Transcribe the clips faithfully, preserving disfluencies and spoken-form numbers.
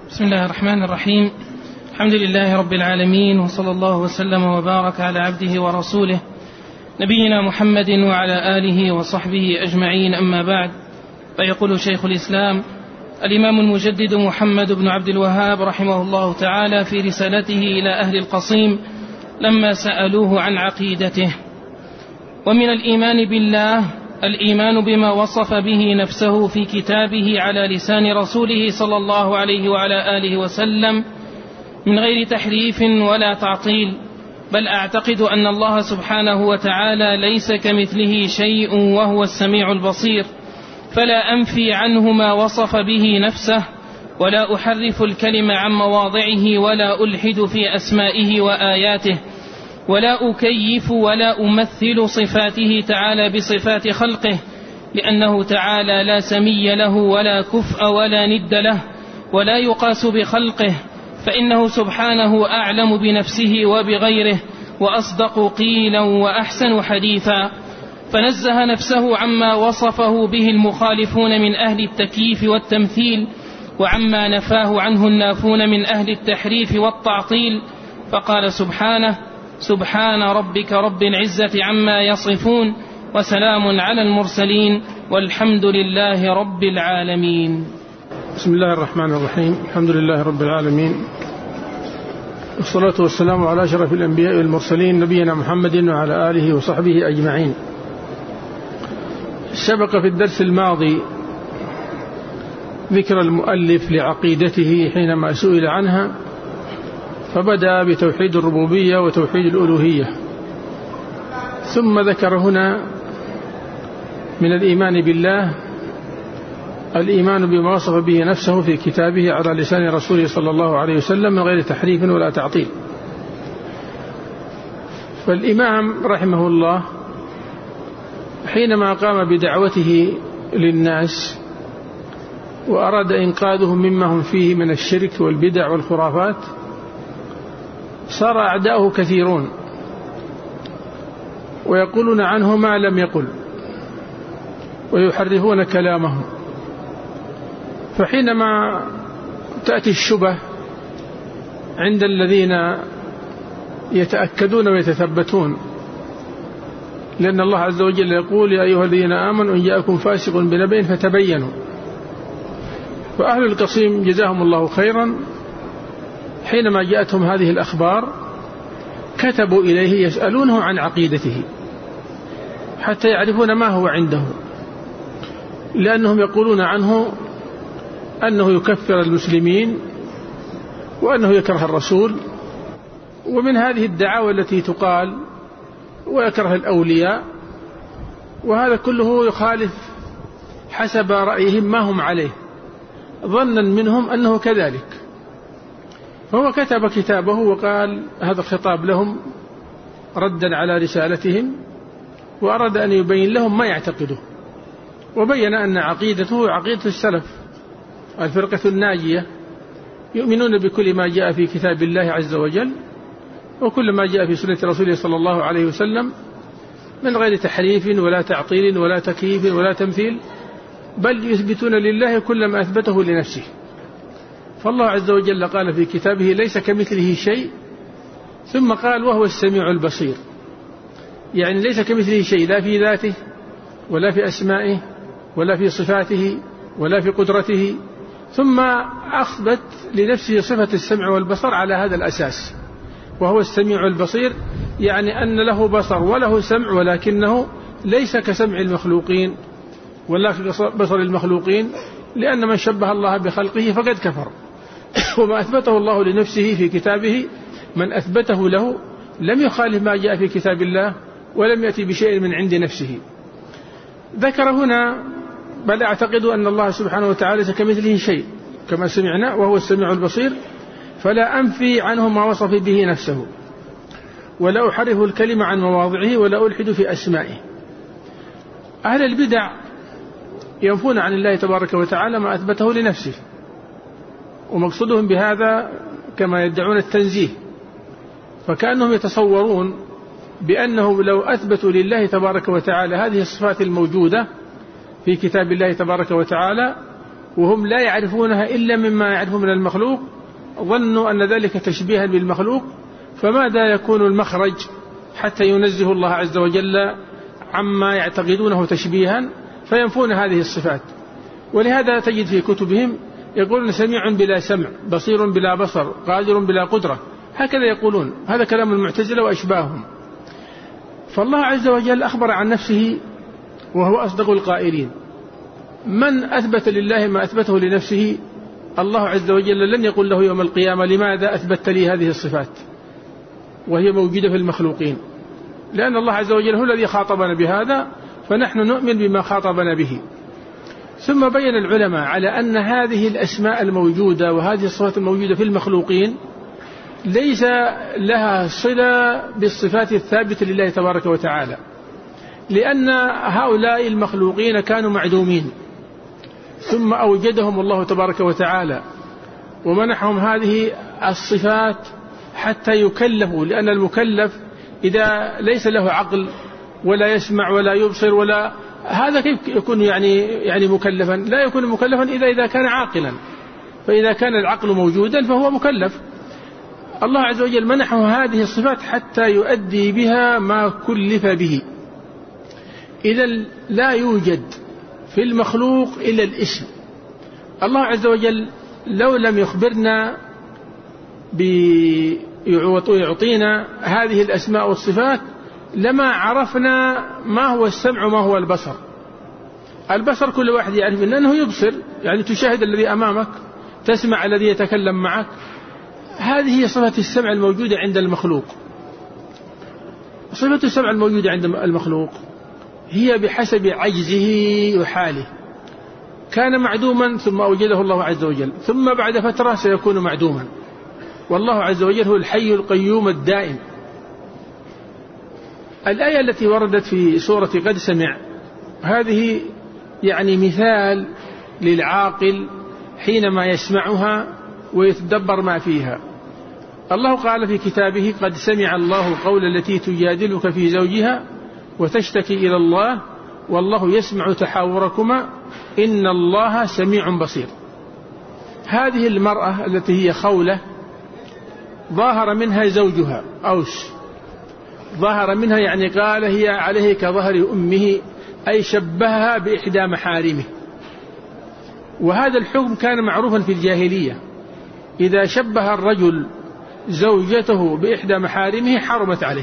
بسم الله الرحمن الرحيم. الحمد لله رب العالمين، وصلى الله وسلم وبارك على عبده ورسوله نبينا محمد وعلى آله وصحبه أجمعين، أما بعد. فيقول شيخ الإسلام الإمام المجدد محمد بن عبد الوهاب رحمه الله تعالى في رسالته إلى أهل القصيم لما سألوه عن عقيدته: ومن الإيمان بالله الإيمان بما وصف به نفسه في كتابه على لسان رسوله صلى الله عليه وعلى آله وسلم من غير تحريف ولا تعطيل، بل أعتقد أن الله سبحانه وتعالى ليس كمثله شيء وهو السميع البصير، فلا أنفي عنه ما وصف به نفسه، ولا أحرف الكلم عن مواضعه، ولا ألحد في أسمائه وآياته، ولا أكيف ولا أمثل صفاته تعالى بصفات خلقه، لأنه تعالى لا سمي له ولا كفء ولا ند له، ولا يقاس بخلقه، فإنه سبحانه أعلم بنفسه وبغيره، وأصدق قيلا وأحسن حديثا، فنزه نفسه عما وصفه به المخالفون من أهل التكييف والتمثيل، وعما نفاه عنه النافون من أهل التحريف والتعطيل، فقال سبحانه: سبحان ربك رب العزة عما يصفون، وسلام على المرسلين، والحمد لله رب العالمين. بسم الله الرحمن الرحيم. الحمد لله رب العالمين، والصلاة والسلام على أشرف الأنبياء والمرسلين نبينا محمد وعلى آله وصحبه أجمعين. سبق في الدرس الماضي ذكر المؤلف لعقيدته حينما سئل عنها، فبدأ بتوحيد الربوبية وتوحيد الألوهية، ثم ذكر هنا من الإيمان بالله الإيمان بما وصف به نفسه في كتابه على لسان رسوله صلى الله عليه وسلم من غير تحريف ولا تعطيل. فالإمام رحمه الله حينما قام بدعوته للناس وأراد إنقاذهم مما هم فيه من الشرك والبدع والخرافات، صار أعداؤه كثيرون ويقولون عنه ما لم يقل ويحرفون كلامه. فحينما تأتي الشبه عند الذين يتأكدون ويتثبتون، لأن الله عز وجل يقول: يا أيها الذين آمنوا إن جاءكم فاسق بنبأ فتبينوا. فأهل القصيم جزاهم الله خيرا حينما جاءتهم هذه الأخبار كتبوا إليه يسألونه عن عقيدته حتى يعرفون ما هو عنده، لأنهم يقولون عنه أنه يكفر المسلمين وأنه يكره الرسول، ومن هذه الدعاوى التي تقال، ويكره الأولياء، وهذا كله يخالف حسب رأيهم ما هم عليه، ظنا منهم أنه كذلك. فهو كتب كتابه وقال هذا الخطاب لهم ردا على رسالتهم، وأراد أن يبين لهم ما يعتقده، وبين أن عقيدته عقيدة السلف الفرقة الناجية، يؤمنون بكل ما جاء في كتاب الله عز وجل وكل ما جاء في سنة رسوله صلى الله عليه وسلم من غير تحريف ولا تعطيل ولا تكييف ولا تمثيل، بل يثبتون لله كل ما أثبته لنفسه. فالله عز وجل قال في كتابه: ليس كمثله شيء، ثم قال: وهو السميع البصير. يعني ليس كمثله شيء، لا في ذاته ولا في أسمائه ولا في صفاته ولا في قدرته، ثم أثبت لنفسه صفة السمع والبصر على هذا الأساس، وهو السميع البصير، يعني أن له بصر وله سمع، ولكنه ليس كسمع المخلوقين ولا كبصر المخلوقين، لأن من شبه الله بخلقه فقد كفر. وما أثبته الله لنفسه في كتابه من أثبته له لم يخالف ما جاء في كتاب الله ولم يأتي بشيء من عند نفسه. ذكر هنا: بل أعتقد أن الله سبحانه وتعالى ليس كمثله شيء كما سمعنا وهو السميع البصير، فلا أنفي عنه ما وصف به نفسه، ولا أحرف الكلمة عن مواضعه، ولا ألحد في أسمائه. أهل البدع ينفون عن الله تبارك وتعالى ما أثبته لنفسه، ومقصودهم بهذا كما يدعون التنزيه، فكأنهم يتصورون بأنه لو أثبتوا لله تبارك وتعالى هذه الصفات الموجودة في كتاب الله تبارك وتعالى وهم لا يعرفونها إلا مما يعرفون من المخلوق، ظنوا أن ذلك تشبيها بالمخلوق، فماذا يكون المخرج حتى ينزه الله عز وجل عما يعتقدونه تشبيها، فينفون هذه الصفات. ولهذا تجد في كتبهم يقولون سميع بلا سمع، بصير بلا بصر، قادر بلا قدرة، هكذا يقولون. هذا كلام المعتزلة وأشباههم. فالله عز وجل أخبر عن نفسه وهو أصدق القائلين. من أثبت لله ما أثبته لنفسه، الله عز وجل لن يقول له يوم القيامة لماذا أثبت لي هذه الصفات وهي موجودة في المخلوقين، لأن الله عز وجل هو الذي خاطبنا بهذا، فنحن نؤمن بما خاطبنا به. ثم بين العلماء على أن هذه الأسماء الموجودة وهذه الصفات الموجودة في المخلوقين ليس لها صلة بالصفات الثابتة لله تبارك وتعالى، لأن هؤلاء المخلوقين كانوا معدومين، ثم أوجدهم الله تبارك وتعالى ومنحهم هذه الصفات حتى يكلفوا، لأن المكلف إذا ليس له عقل ولا يسمع ولا يبصر ولا هذا كيف يكون يعني يعني مكلفا؟ لا يكون مكلفا إذا إذا كان عاقلا، فإذا كان العقل موجودا فهو مكلف. الله عز وجل منحه هذه الصفات حتى يؤدي بها ما كلف به. إذا لا يوجد في المخلوق إلا الاسم. الله عز وجل لو لم يخبرنا بيعطينا هذه الأسماء والصفات لما عرفنا ما هو السمع وما هو البصر. البصر كل واحد يعرف أنه يبصر، يعني تشاهد الذي أمامك، تسمع الذي يتكلم معك. هذه هي صفة السمع الموجودة عند المخلوق. صفة السمع الموجودة عند المخلوق هي بحسب عجزه وحاله. كان معدوما ثم أوجده الله عز وجل، ثم بعد فترة سيكون معدوما، والله عز وجل هو الحي القيوم الدائم. الآية التي وردت في سورة قد سمع هذه يعني مثال للعاقل حينما يسمعها ويتدبر ما فيها. الله قال في كتابه قد سمع الله قول التي تجادلك في زوجها وتشتكي إلى الله والله يسمع تحاوركما إن الله سميع بصير. هذه المرأة التي هي خولة ظاهر منها زوجها أوس، ظاهر منها يعني قال هي عليه كظهر أمه، أي شبهها بإحدى محارمه. وهذا الحكم كان معروفا في الجاهلية، إذا شبه الرجل زوجته بإحدى محارمه حرمت عليه.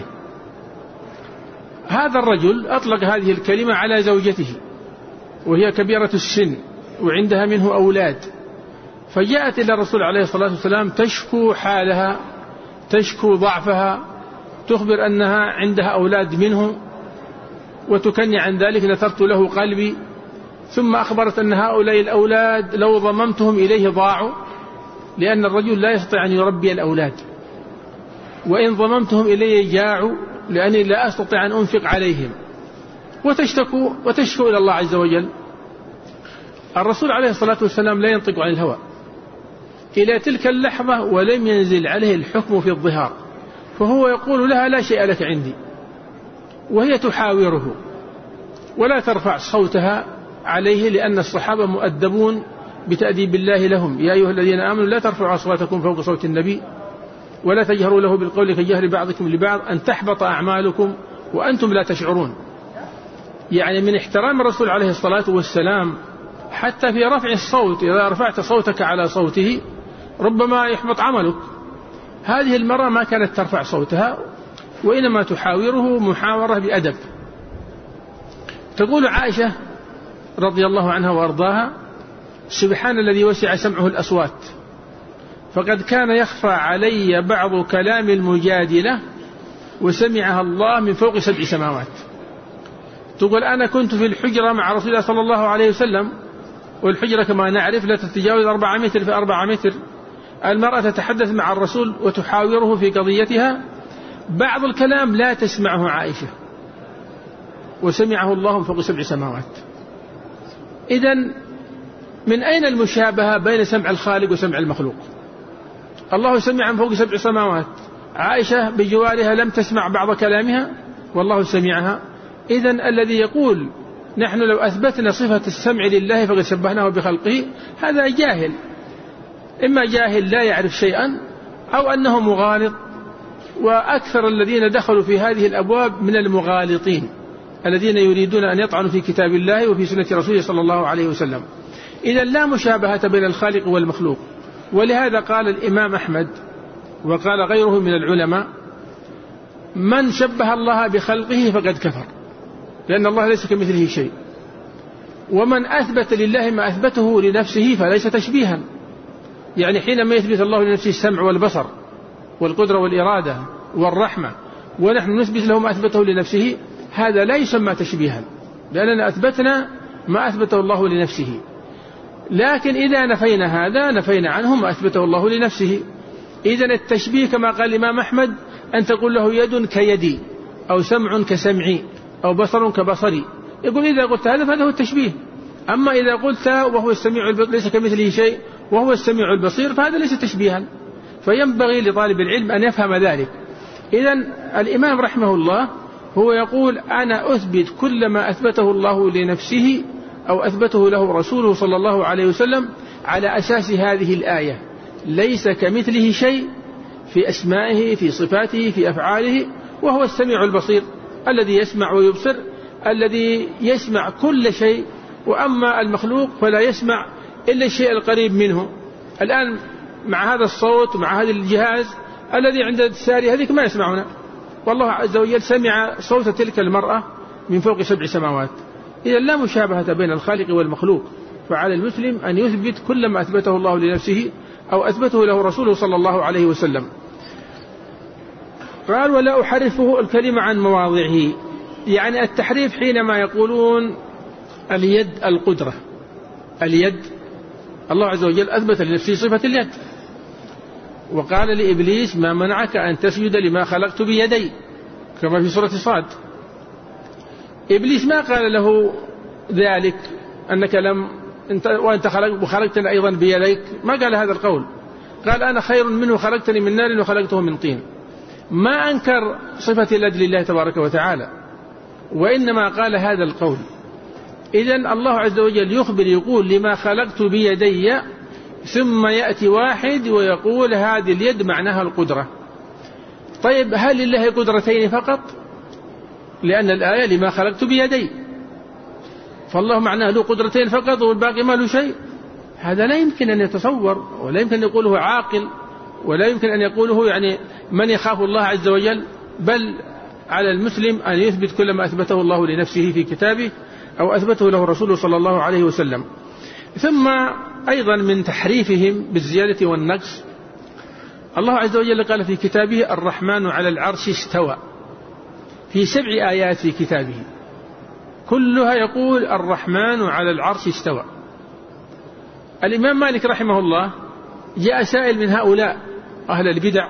هذا الرجل أطلق هذه الكلمة على زوجته وهي كبيرة السن وعندها منه أولاد، فجاءت إلى الرسول عليه الصلاة والسلام تشكو حالها، تشكو ضعفها، تخبر أنها عندها أولاد منه وتكني عن ذلك نثرت له قلبي. ثم أخبرت أن هؤلاء الأولاد لو ضممتهم إليه ضاعوا، لأن الرجل لا يستطيع أن يربي الأولاد، وإن ضممتهم إليه جاعوا لأني لا أستطيع أن أنفق عليهم. وتشتكو وتشكو إلى الله عز وجل. الرسول عليه الصلاة والسلام لا ينطق عن الهوى إلى تلك اللحظة ولم ينزل عليه الحكم في الظهار، فهو يقول لها لا شيء لك عندي، وهي تحاوره ولا ترفع صوتها عليه، لأن الصحابة مؤدبون بتأديب الله لهم. يا أيها الذين آمنوا لا ترفعوا أصواتكم فوق صوت النبي ولا تجهروا له بالقول كجهر بعضكم لبعض أن تحبط أعمالكم وأنتم لا تشعرون. يعني من احترام الرسول عليه الصلاة والسلام حتى في رفع الصوت، إذا رفعت صوتك على صوته ربما يحبط عملك. هذه المرة ما كانت ترفع صوتها وإنما تحاوره محاورة بأدب. تقول عائشة رضي الله عنها وأرضاها سبحان الذي وسع سمعه الأصوات، فقد كان يخفى علي بعض كلام المجادلة وسمعها الله من فوق سبع سماوات. تقول أنا كنت في الحجرة مع رسول الله صلى الله عليه وسلم، والحجرة كما نعرف لا تتجاوز أربعة متر في أربعة متر. المرأة تتحدث مع الرسول وتحاوره في قضيتها، بعض الكلام لا تسمعه عائشة وسمعه الله من فوق سبع سماوات. إذن من أين المشابهة بين سمع الخالق وسمع المخلوق؟ الله سمع من فوق سبع سماوات، عائشة بجوارها لم تسمع بعض كلامها والله سمعها. إذن الذي يقول نحن لو أثبتنا صفة السمع لله فقد شبهناه بخلقه، هذا جاهل، إما جاهل لا يعرف شيئا أو أنه مغالط. وأكثر الذين دخلوا في هذه الأبواب من المغالطين الذين يريدون أن يطعنوا في كتاب الله وفي سنة رسوله صلى الله عليه وسلم. إذا لا مشابهة بين الخالق والمخلوق. ولهذا قال الإمام أحمد وقال غيره من العلماء: من شبه الله بخلقه فقد كفر، لأن الله ليس كمثله شيء. ومن أثبت لله ما أثبته لنفسه فليس تشبيها، يعني حينما يثبت الله لنفسه السمع والبصر والقدرة والإرادة والرحمة ونحن نثبت له ما أثبته لنفسه، هذا لا يسمى تشبيها، لأننا أثبتنا ما أثبته الله لنفسه. لكن إذا نفينا هذا نفينا عنه ما أثبته الله لنفسه. إذن التشبيه كما قال الإمام أحمد أن تقول له يد كيدي أو سمع كسمعي أو بصر كبصري، يقول إذا قلت هذا فهذا هو التشبيه. أما إذا قلت وهو السميع البصير ليس كمثله شيء وهو السميع البصير فهذا ليس تشبيها. فينبغي لطالب العلم أن يفهم ذلك. إذن الإمام رحمه الله هو يقول: أنا أثبت كل ما أثبته الله لنفسه أو أثبته له رسوله صلى الله عليه وسلم على أساس هذه الآية: ليس كمثله شيء في أسمائه في صفاته في أفعاله، وهو السميع البصير الذي يسمع ويبصر، الذي يسمع كل شيء. وأما المخلوق فلا يسمع إلا الشيء القريب منه. الآن مع هذا الصوت مع هذا الجهاز الذي عند الساري هذيك ما يسمعنا، والله عز وجل سمع صوت تلك المرأة من فوق سبع سماوات. إذا لا مشابهة بين الخالق والمخلوق، فعلى المسلم أن يثبت كل ما أثبته الله لنفسه أو أثبته له رسوله صلى الله عليه وسلم. قال: ولا أحرفه الكلمة عن مواضعه، يعني التحريف حينما يقولون اليد القدرة. اليد الله عز وجل أثبت لنفسه صفة اليد، وقال لإبليس: ما منعك أن تسجد لما خلقت بيدي، كما في سورة صاد. إبليس ما قال له ذلك أنك لم انت وأنت خلق وخلقتني أيضا بيديك، ما قال هذا القول، قال: أنا خير منه خلقتني من نار وخلقته من طين. ما أنكر صفة اليد لله تبارك وتعالى، وإنما قال هذا القول. إذن الله عز وجل يخبر يقول: لما خلقت بيدي، ثم يأتي واحد ويقول هذه اليد معناها القدرة. طيب هل لله قدرتين فقط؟ لأن الآية لما خلقت بيدي، فالله معناه له قدرتين فقط والباقي ما له شيء؟ هذا لا يمكن أن يتصور، ولا يمكن أن يقوله عاقل، ولا يمكن أن يقوله يعني من يخاف الله عز وجل. بل على المسلم أن يثبت كل ما أثبته الله لنفسه في كتابه أو أثبته له رسوله صلى الله عليه وسلم. ثم أيضا من تحريفهم بالزيادة والنقص، الله عز وجل قال في كتابه: الرحمن على العرش استوى، في سبع آيات في كتابه كلها يقول الرحمن على العرش استوى. الإمام مالك رحمه الله جاء سائل من هؤلاء أهل البدع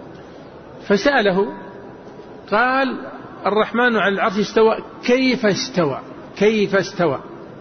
فسأله قال: الرحمن على العرش استوى، كيف استوى؟ كيف استوى؟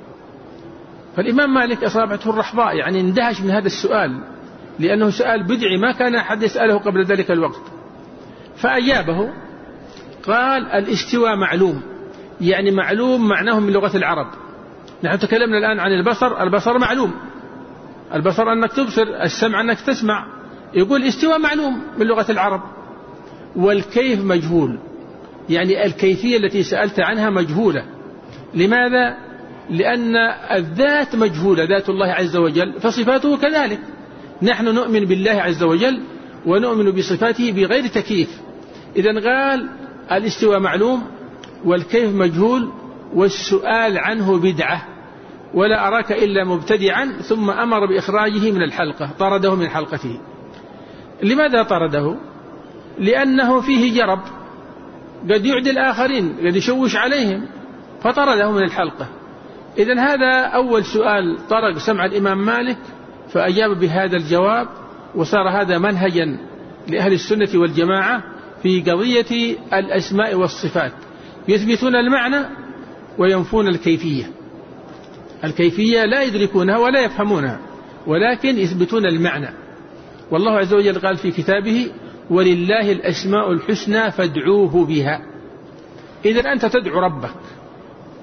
فالإمام مالك أصابته الرحضاء، يعني اندهش من هذا السؤال، لأنه سؤال بدعي ما كان أحد يسأله قبل ذلك الوقت. فأجابه قال: الاستواء معلوم، يعني معلوم معناه من لغة العرب. نحن تكلمنا الآن عن البصر، البصر معلوم، البصر أنك تبصر، السمع أنك تسمع. يقول الاستواء معلوم من لغة العرب، والكيف مجهول، يعني الكيفية التي سألت عنها مجهولة. لماذا؟ لأن الذات مجهولة، ذات الله عز وجل، فصفاته كذلك. نحن نؤمن بالله عز وجل ونؤمن بصفاته بغير تكييف. إذن قال الاستواء معلوم والكيف مجهول والسؤال عنه بدعة، ولا أراك إلا مبتدعا، ثم أمر بإخراجه من الحلقة، طرده من حلقته. لماذا طرده؟ لأنه فيه جرب، قد يعدي الآخرين، قد يشوش عليهم، فطرده من الحلقة. إذن هذا أول سؤال طرق سمع الإمام مالك، فأجاب بهذا الجواب، وصار هذا منهجا لأهل السنة والجماعة في قضية الأسماء والصفات، يثبتون المعنى وينفون الكيفية. الكيفية لا يدركونها ولا يفهمونها، ولكن يثبتون المعنى. والله عز وجل قال في كتابه: ولله الأسماء الحسنى فادعوه بها. إذن أنت تدعو ربك،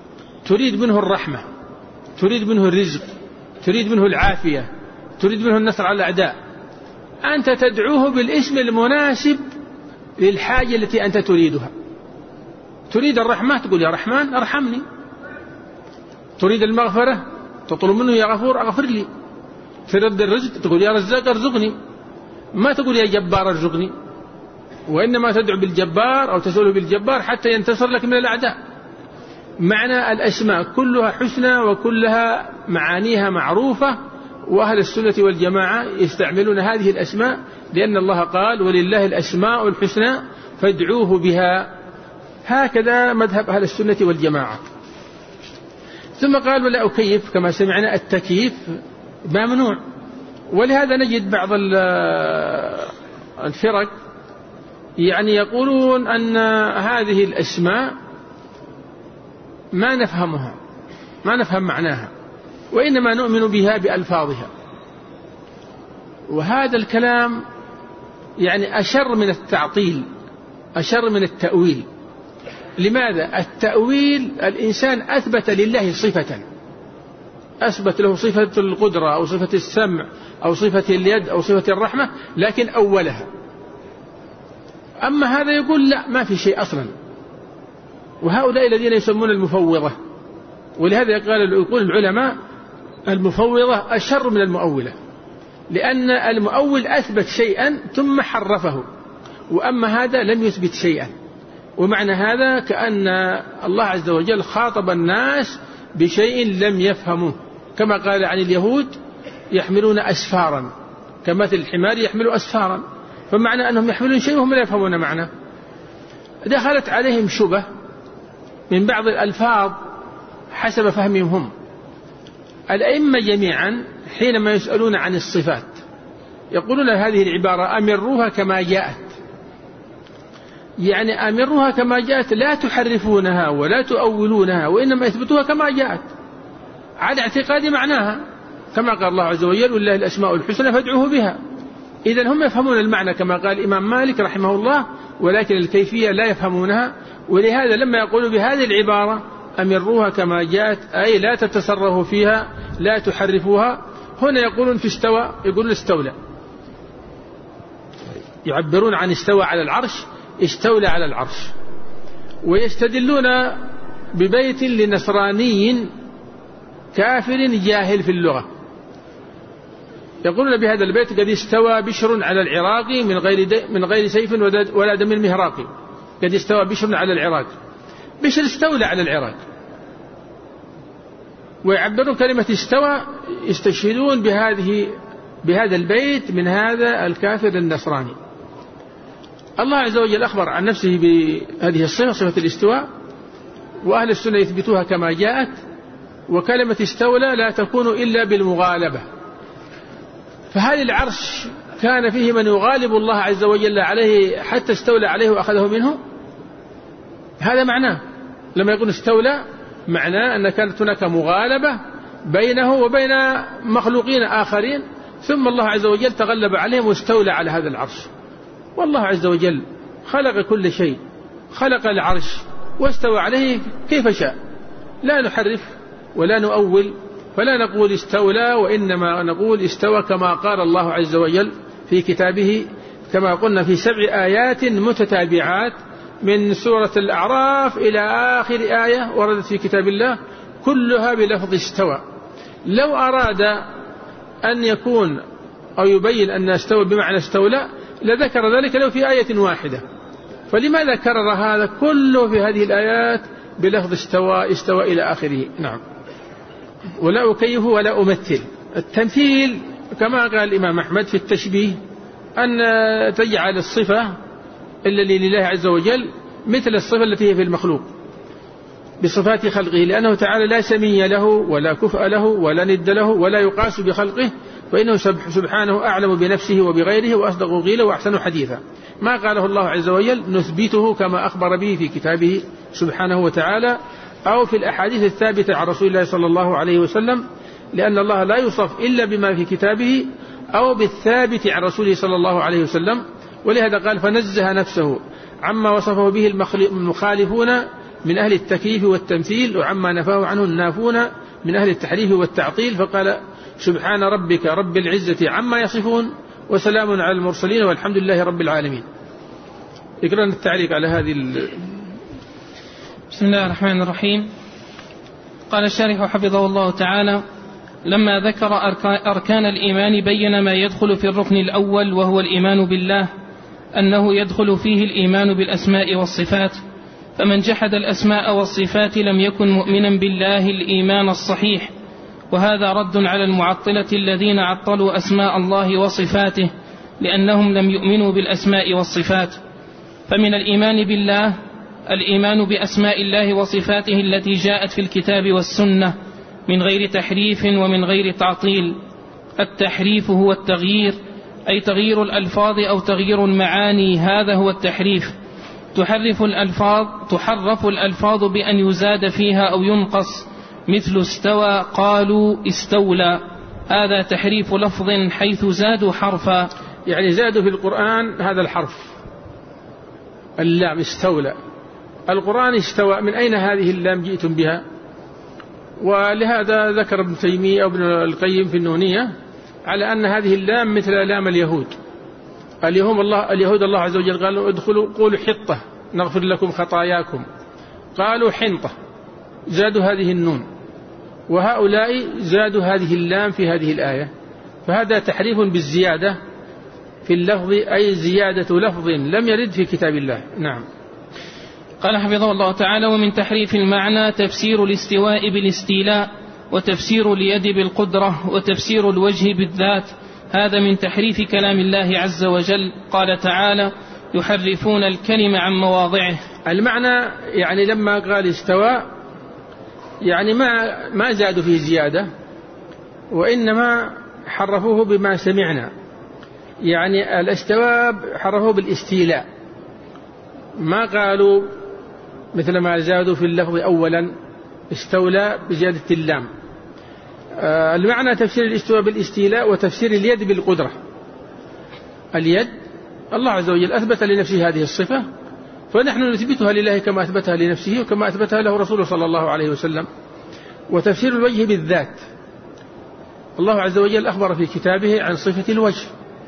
تريد منه الرحمة، تريد منه الرزق، تريد منه العافية، تريد منه النصر على الأعداء، أنت تدعوه بالاسم المناسب للحاجة التي أنت تريدها. تريد الرحمة تقول يا رحمن ارحمني، تريد المغفرة تطلب منه يا غفور اغفر لي، تريد الرزق تقول يا رزاق ارزقني، ما تقول يا جبار ارزقني، وإنما تدعو بالجبار أو تسأله بالجبار حتى ينتصر لك من الأعداء. معنى الأسماء كلها حسنى وكلها معانيها معروفة، وأهل السنة والجماعة يستعملون هذه الأسماء لأن الله قال ولله الأسماء الحسنى فادعوه بها. هكذا مذهب أهل السنة والجماعة. ثم قال ولا أكيف، كما سمعنا التكييف ممنوع، ولهذا نجد بعض الفرق يعني يقولون أن هذه الأسماء ما نفهمها، ما نفهم معناها، وإنما نؤمن بها بألفاظها. وهذا الكلام يعني أشر من التعطيل، أشر من التأويل. لماذا؟ التأويل الإنسان أثبت لله صفة، أثبت له صفة القدرة أو صفة السمع أو صفة اليد أو صفة الرحمة، لكن أولها. أما هذا يقول لا، ما في شيء أصلا. وهؤلاء الذين يسمون المفوضة، ولهذا يقول العلماء المفوضة أشر من المؤولة، لأن المؤول أثبت شيئا ثم حرفه، وأما هذا لم يثبت شيئا. ومعنى هذا كأن الله عز وجل خاطب الناس بشيء لم يفهموه، كما قال عن اليهود يحملون أسفارا كمثل الحمار يحمل أسفارا، فمعنى أنهم يحملون شيء وهم لا يفهمون معنى. دخلت عليهم شبه من بعض الألفاظ حسب فهمهم هم. الأئمة جميعا حينما يسألون عن الصفات يقولون هذه العبارة أمروها كما جاءت، يعني أمروها كما جاءت، لا تحرفونها ولا تؤولونها، وإنما يثبتوها كما جاءت على اعتقاد معناها، كما قال الله عز وجل ولله الأسماء الحسنى فادعوه بها. إذن هم يفهمون المعنى كما قال الإمام مالك رحمه الله، ولكن الكيفية لا يفهمونها. ولهذا لما يقولوا بهذه العبارة أمروها كما جاءت، أي لا تتصرفوا فيها لا تحرفوها، هنا يقولون في استوى، يقولون استولى، يعبرون عن استوى على العرش، استولى على العرش. ويستدلون ببيت لنصراني كافر جاهل في اللغة، يقولون بهذا البيت قد استوى بشر على العراق من غير من غير سيف ولا دم مهراق، قد استوى بشر على العراق، بشر استولى على العراق. ويعبرون كلمة استوى يستشهدون بهذه بهذا البيت من هذا الكافر النصراني. الله عز وجل أخبر عن نفسه بهذه الصفة، صفة الاستواء، وأهل السنة يثبتوها كما جاءت. وكلمة استولى لا تكون إلا بالمغالبة. فهل العرش كان فيه من يغالب الله عز وجل عليه حتى استولى عليه وأخذه منه؟ هذا معناه لما يقول استولى، معناه أن كانت هناك مغالبة بينه وبين مخلوقين آخرين، ثم الله عز وجل تغلب عليهم واستولى على هذا العرش. والله عز وجل خلق كل شيء، خلق العرش واستوى عليه كيف شاء، لا نحرف ولا نؤول، فلا نقول استولى، وإنما نقول استوى كما قال الله عز وجل في كتابه، كما قلنا في سبع آيات متتابعات من سورة الأعراف إلى آخر آية وردت في كتاب الله كلها بلفظ استوى. لو أراد أن يكون أو يبين أن استوى بمعنى استولى لذكر ذلك لو في آية واحدة، فلماذا كرر هذا كله في هذه الآيات بلفظ استوى استوى إلى آخره؟ نعم. ولا أكيف ولا أمثل. التمثيل كما قال الإمام أحمد في التشبيه أن تجعل الصفة التي لله عز وجل مثل الصفة التي هي في المخلوق بصفات خلقه، لأنه تعالى لا سمي له ولا كفء له ولا ند له ولا يقاس بخلقه، فإنه سبحانه أعلم بنفسه وبغيره وأصدق قيلا وأحسن حديثا. ما قاله الله عز وجل نثبته كما أخبر به في كتابه سبحانه وتعالى أو في الأحاديث الثابتة عن رسول الله صلى الله عليه وسلم، لأن الله لا يوصف إلا بما في كتابه أو بالثابت عن رسوله صلى الله عليه وسلم. ولهذا قال فنزه نفسه عما وصفه به المخالفون من أهل التكييف والتمثيل، وعما نفاه عنه النافون من أهل التحريف والتعطيل، فقال سبحان ربك رب العزة عما يصفون وسلام على المرسلين والحمد لله رب العالمين. يقرأ التعليق على هذه ال... بسم الله الرحمن الرحيم. قال الشارح حفظه الله تعالى: لما ذكر أركان الإيمان بين ما يدخل في الركن الأول وهو الإيمان بالله، أنه يدخل فيه الإيمان بالأسماء والصفات، فمن جحد الأسماء والصفات لم يكن مؤمنا بالله الإيمان الصحيح، وهذا رد على المعطلة الذين عطلوا أسماء الله وصفاته لأنهم لم يؤمنوا بالأسماء والصفات. فمن الإيمان بالله الإيمان بأسماء الله وصفاته التي جاءت في الكتاب والسنة من غير تحريف ومن غير تعطيل. التحريف هو التغيير، أي تغيير الألفاظ أو تغيير المعاني، هذا هو التحريف. تحرف الألفاظ تحرف الألفاظ بأن يزاد فيها أو ينقص، مثل استوى قالوا استولى، هذا تحريف لفظ حيث زادوا حرفا. يعني زادوا في القرآن هذا الحرف اللام استولى، القرآن استوى، من أين هذه اللام جئتم بها؟ ولهذا ذكر ابن تيمية وابن القيم في النونية على أن هذه اللام مثل لام اليهود. اليهود الله, اليهود الله عز وجل قالوا ادخلوا قولوا حطة نغفر لكم خطاياكم، قالوا حنطة، زادوا هذه النون، وهؤلاء زادوا هذه اللام في هذه الآية، فهذا تحريف بالزيادة في اللفظ، أي زيادة لفظ لم يرد في كتاب الله. نعم. قال حفظه الله تعالى: ومن تحريف المعنى تفسير الاستواء بالاستيلاء، وتفسير اليد بالقدرة، وتفسير الوجه بالذات، هذا من تحريف كلام الله عز وجل. قال تعالى: يحرفون الكلم عن مواضعه. المعنى يعني لما قال استوى يعني ما ما زادوا فيه زيادة، وإنما حرفوه بما سمعنا، يعني الاستواء حرفوه بالاستيلاء، ما قالوا مثل ما زادوا في اللفظ أولا استولى بزيادة اللام. آه المعنى تفسير الاستواء بالاستيلاء، وتفسير اليد بالقدرة. اليد الله عز وجل أثبت لنفسه هذه الصفة، فنحن نثبتها لله كما أثبتها لنفسه وكما أثبتها له رسوله صلى الله عليه وسلم. وتفسير الوجه بالذات، الله عز وجل أخبر في كتابه عن صفة الوجه،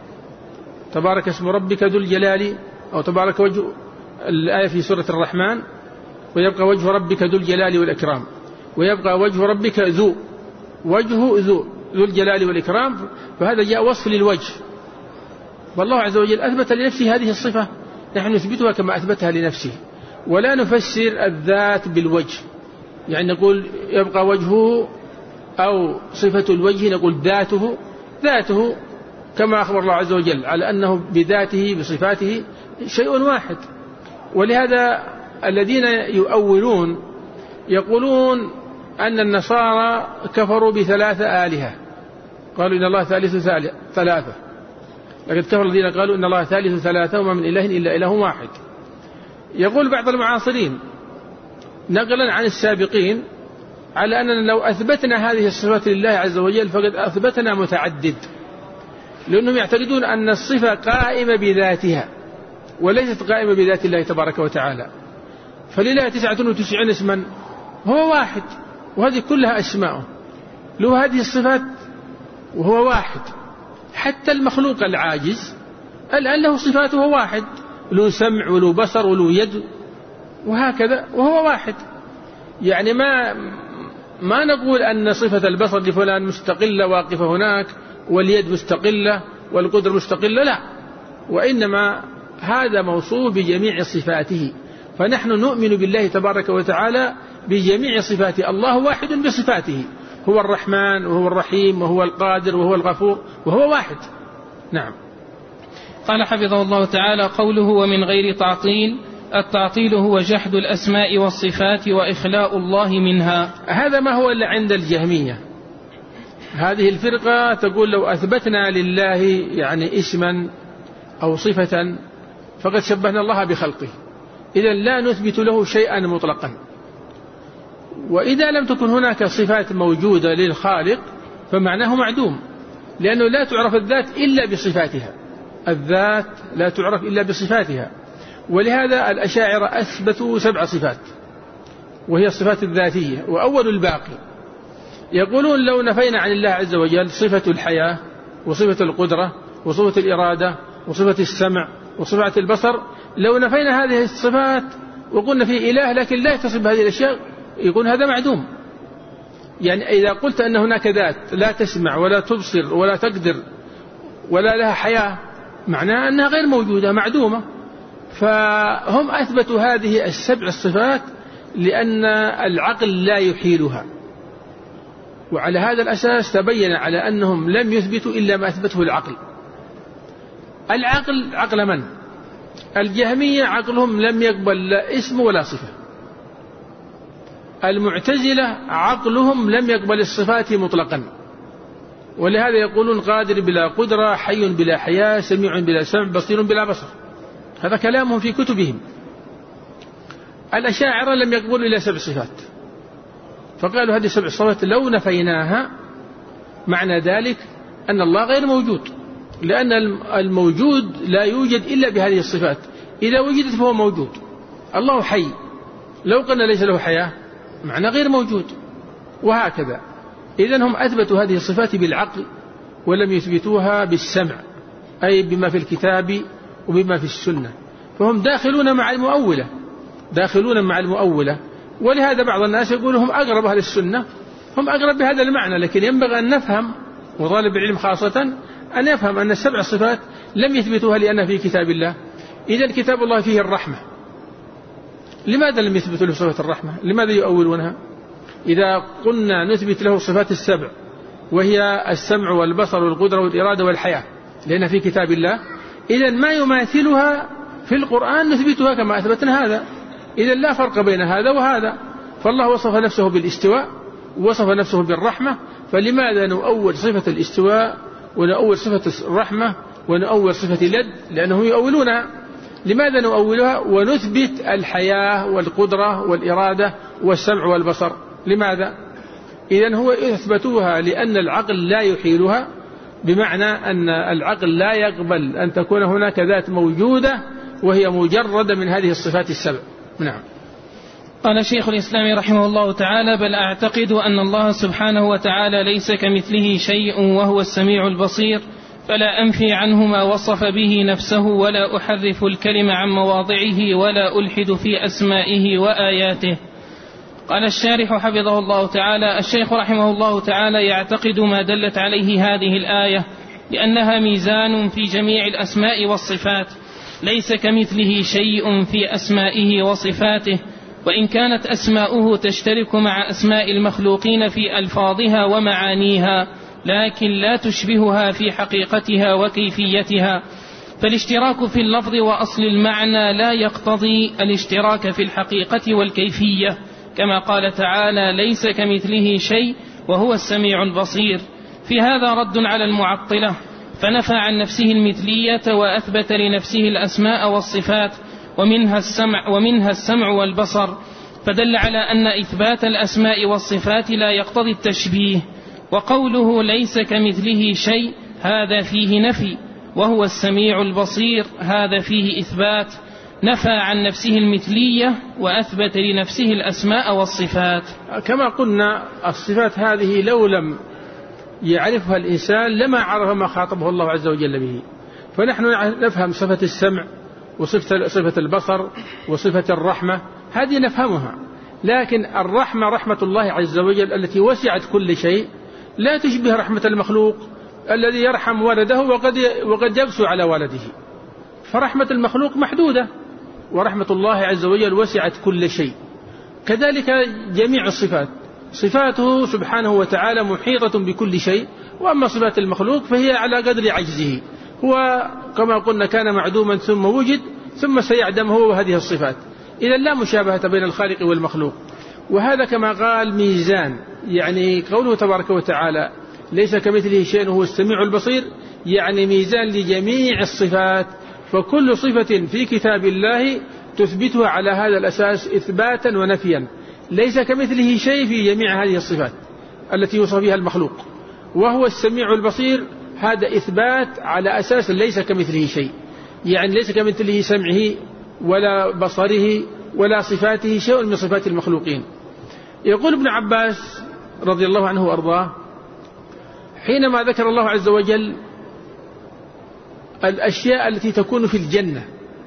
تبارك اسم ربك ذو الجلال، أو تبارك وجه الآية في سورة الرحمن: ويبقى وجه ربك ذو الجلال والإكرام، ويبقى وجه ربك ذو، وجهه ذو ذو الجلال والإكرام، فهذا جاء وصف للوجه، والله عز وجل أثبت لنفسه هذه الصفة، نحن نثبتها كما أثبتها لنفسه، ولا نفسر الذات بالوجه، يعني نقول يبقى وجهه أو صفة الوجه نقول ذاته ذاته كما أخبر الله عز وجل على أنه بذاته بصفاته شيء واحد. ولهذا الذين يؤولون يقولون أن النصارى كفروا بثلاثة آلهة، قالوا إن الله ثالث ثلاثة، لقد كفر الذين قالوا إن الله ثالث ثلاثة وما من إله إلا إله واحد. يقول بعض المعاصرين نقلا عن السابقين على أننا لو أثبتنا هذه الصفات لله عز وجل فقد أثبتنا متعدد، لأنهم يعتقدون أن الصفة قائمة بذاتها وليست قائمة بذات الله تبارك وتعالى، فلله تسعة وتسعين اسما هو واحد، وهذه كلها أسماءه له هذه الصفات وهو واحد. حتى المخلوق العاجز الآن له صفاته واحد، له سمع وله بصر وله يد وهكذا وهو واحد. يعني ما ما نقول أن صفة البصر لفلان مستقلة واقفة هناك، واليد مستقلة والقدرة مستقلة، لا، وإنما هذا موصوف بجميع صفاته، فنحن نؤمن بالله تبارك وتعالى بجميع صفاته. الله واحد بصفاته، هو الرحمن وهو الرحيم وهو القادر وهو الغفور وهو واحد. نعم. قال حفظه الله تعالى: قوله ومن غير تعطيل، التعطيل هو جحد الأسماء والصفات وإخلاء الله منها. هذا ما هو إلا عند الجهمية. هذه الفرقة تقول لو أثبتنا لله يعني اسما أو صفة فقد شبهنا الله بخلقه، إذا لا نثبت له شيئا مطلقا. وإذا لم تكن هناك صفات موجودة للخالق فمعناه معدوم، لأنه لا تعرف الذات إلا بصفاتها، الذات لا تعرف إلا بصفاتها. ولهذا الأشاعرة أثبتوا سبع صفات، وهي الصفات الذاتية، وأول الباقي. يقولون لو نفينا عن الله عز وجل صفة الحياة وصفة القدرة وصفة الإرادة وصفة السمع وصفة البصر، لو نفينا هذه الصفات وقلنا في إله لكن لا يتصف بهذه الأشياء، يقول هذا معدوم. يعني إذا قلت أن هناك ذات لا تسمع ولا تبصر ولا تقدر ولا لها حياة، معناه أنها غير موجودة، معدومة. فهم أثبتوا هذه السبع الصفات لأن العقل لا يحيلها، وعلى هذا الأساس تبين على أنهم لم يثبتوا إلا ما أثبته العقل. العقل عقل من؟ الجهمية عقلهم لم يقبل لا اسم ولا صفة. المعتزلة عقلهم لم يقبل الصفات مطلقا، ولهذا يقولون قادر بلا قدرة، حي بلا حياة، سميع بلا سمع، بصير بلا بصر. هذا كلامهم في كتبهم. الأشاعرة لم يقبلوا إلا سبع صفات، فقالوا هذه سبع صفات لو نفيناها معنى ذلك أن الله غير موجود، لأن الموجود لا يوجد إلا بهذه الصفات، إذا وجدت فهو موجود. الله حي، لو قلنا ليس له حياة معنى غير موجود، وهكذا. إذن هم أثبتوا هذه الصفات بالعقل ولم يثبتوها بالسمع، أي بما في الكتاب وبما في السنة. فهم داخلون مع المؤولة، داخلون مع المؤولة. ولهذا بعض الناس يقول هم أقرب أهل السنة، هم أقرب بهذا المعنى. لكن ينبغي أن نفهم، وطالب العلم خاصة أن يفهم أن السبع الصفات لم يثبتوها لأنها في كتاب الله. إذا كتاب الله فيه الرحمة، لماذا لم يثبتوا له صفة الرحمة؟ لماذا يؤولونها؟ إذا قلنا نثبت له صفات السبع وهي السمع والبصر والقدرة والإرادة والحياة لأنها في كتاب الله، إذا ما يماثلها في القرآن نثبتها كما أثبتنا هذا. إذا لا فرق بين هذا وهذا. فالله وصف نفسه بالاستواء ووصف نفسه بالرحمة، فلماذا نؤول صفة الاستواء ونؤول صفة الرحمة ونؤول صفة اليد؟ لأنهم يؤولونها. لماذا نؤولها ونثبت الحياة والقدرة والإرادة والسمع والبصر؟ لماذا؟ إذن هو يثبتوها لأن العقل لا يحيلها، بمعنى أن العقل لا يقبل أن تكون هناك ذات موجودة وهي مجردة من هذه الصفات السبع. نعم. قال شيخ الإسلام رحمه الله تعالى: بل أعتقد أن الله سبحانه وتعالى ليس كمثله شيء وهو السميع البصير، فلا أنفي عنه ما وصف به نفسه، ولا أحرف الكلم عن مواضعه، ولا ألحد في أسمائه وآياته. قال الشارح حفظه الله تعالى: الشيخ رحمه الله تعالى يعتقد ما دلت عليه هذه الآية، لأنها ميزان في جميع الأسماء والصفات، ليس كمثله شيء في أسمائه وصفاته، وإن كانت أسماؤه تشترك مع أسماء المخلوقين في ألفاظها ومعانيها، لكن لا تشبهها في حقيقتها وكيفيتها. فالاشتراك في اللفظ وأصل المعنى لا يقتضي الاشتراك في الحقيقة والكيفية، كما قال تعالى: ليس كمثله شيء وهو السميع البصير. في هذا رد على المعطلة، فنفى عن نفسه المثلية وأثبت لنفسه الأسماء والصفات، ومنها السمع, ومنها السمع والبصر، فدل على أن إثبات الأسماء والصفات لا يقتضي التشبيه. وقوله ليس كمثله شيء هذا فيه نفي، وهو السميع البصير هذا فيه إثبات. نفى عن نفسه المثلية وأثبت لنفسه الأسماء والصفات. كما قلنا الصفات هذه لو لم يعرفها الإنسان لما عرف ما خاطبه الله عز وجل به. فنحن نفهم صفة السمع وصفة البصر وصفة الرحمة، هذه نفهمها. لكن الرحمة رحمة الله عز وجل التي وسعت كل شيء، لا تشبه رحمة المخلوق الذي يرحم ولده وقد, وقد يقسو على ولده. فرحمة المخلوق محدودة، ورحمة الله عز وجل وسعت كل شيء. كذلك جميع الصفات، صفاته سبحانه وتعالى محيطة بكل شيء، وأما صفات المخلوق فهي على قدر عجزه. هو كما قلنا كان معدوما ثم وجد ثم سيعدم هو وهذه الصفات. إذا لا مشابهة بين الخالق والمخلوق. وهذا كما قال ميزان، يعني قوله تبارك وتعالى ليس كمثله شيء وهو السميع البصير، يعني ميزان لجميع الصفات. فكل صفة في كتاب الله تثبتها على هذا الأساس إثباتا ونفيا. ليس كمثله شيء في جميع هذه الصفات التي يوصف بها المخلوق، وهو السميع البصير، هذا إثبات على أساس ليس كمثله شيء، يعني ليس كمثله سمعه ولا بصره ولا صفاته شيء من صفات المخلوقين. يقول ابن عباس رضي الله عنه وأرضاه حينما ذكر الله عز وجل الأشياء التي تكون في الجنة،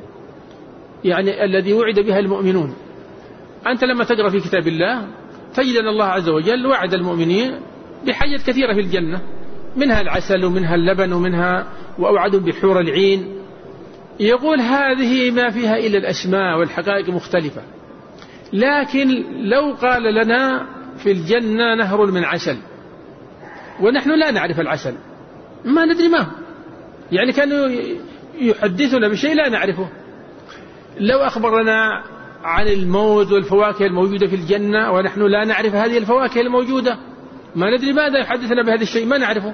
يعني الذي وعد بها المؤمنون، أنت لما تقرأ في كتاب الله تجد أن الله عز وجل وعد المؤمنين بحاجات كثيرة في الجنة، منها العسل ومنها اللبن ومنها وأوعدهم بحور العين. يقول هذه ما فيها إلا الأسماء والحقائق مختلفة، لكن لو قال لنا في الجنة نهر من عسل ونحن لا نعرف العسل ما ندري ما هو، يعني كانوا يحدثنا بشيء لا نعرفه. لو أخبرنا عن الموز والفواكه الموجودة في الجنة ونحن لا نعرف هذه الفواكه الموجودة ما ندري ماذا يحدثنا بهذا الشيء ما نعرفه.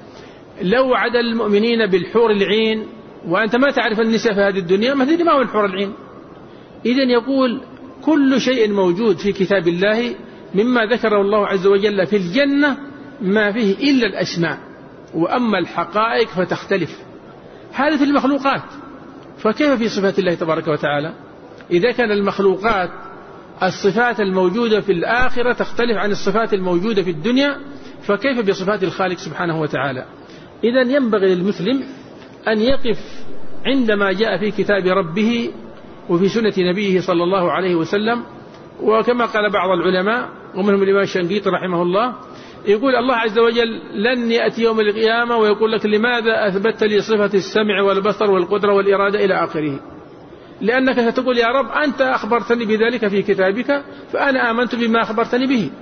لو وعد المؤمنين بالحور العين وأنت ما تعرف النساء في هذه الدنيا ما تدري ما هو الحور العين. إذن يقول كل شيء موجود في كتاب الله مما ذكره الله عز وجل في الجنة ما فيه إلا الأسماء، وأما الحقائق فتختلف. هذا في المخلوقات، فكيف في صفات الله تبارك وتعالى؟ إذا كان المخلوقات الصفات الموجودة في الآخرة تختلف عن الصفات الموجودة في الدنيا، فكيف بصفات الخالق سبحانه وتعالى؟ إذن ينبغي للمسلم أن يقف عندما جاء في كتاب ربه وفي سنة نبيه صلى الله عليه وسلم. وكما قال بعض العلماء ومنهم الإمام الشنقيطي رحمه الله يقول الله عز وجل لن يأتي يوم القيامة ويقول لك لماذا أثبت لي صفة السمع والبصر والقدرة والإرادة إلى آخره، لأنك ستقول يا رب أنت أخبرتني بذلك في كتابك فأنا آمنت بما أخبرتني به،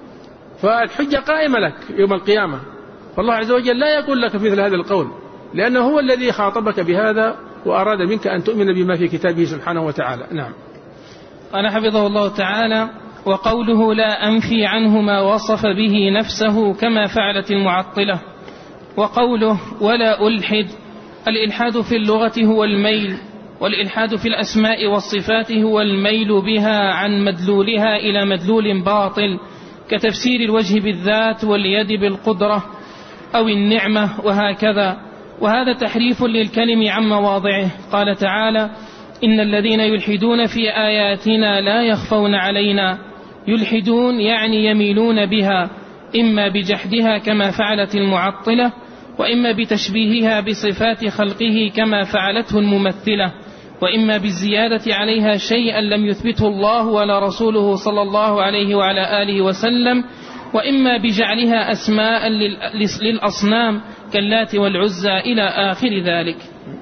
فالحجة قائمة لك يوم القيامة. فالله عز وجل لا يقول لك مثل هذا القول، لأنه هو الذي خاطبك بهذا وأراد منك أن تؤمن بما في كتابه سبحانه وتعالى. نعم. قال حفظه الله تعالى: وقوله لا أنفي عنه ما وصف به نفسه كما فعلت المعطلة. وقوله ولا ألحد، الإلحاد في اللغة هو الميل، والإلحاد في الأسماء والصفات هو الميل بها عن مدلولها إلى مدلول باطل، كتفسير الوجه بالذات واليد بالقدرة أو النعمة وهكذا، وهذا تحريف للكلم عن مواضعه. قال تعالى: إن الذين يلحدون في آياتنا لا يخفون علينا. يلحدون يعني يميلون بها، إما بجحدها كما فعلت المعطلة، وإما بتشبيهها بصفات خلقه كما فعلته الممثلة، وإما بالزيادة عليها شيئا لم يثبته الله ولا رسوله صلى الله عليه وعلى آله وسلم، وإما بجعلها أسماء للأصنام كاللات والعزى إلى آخر ذلك.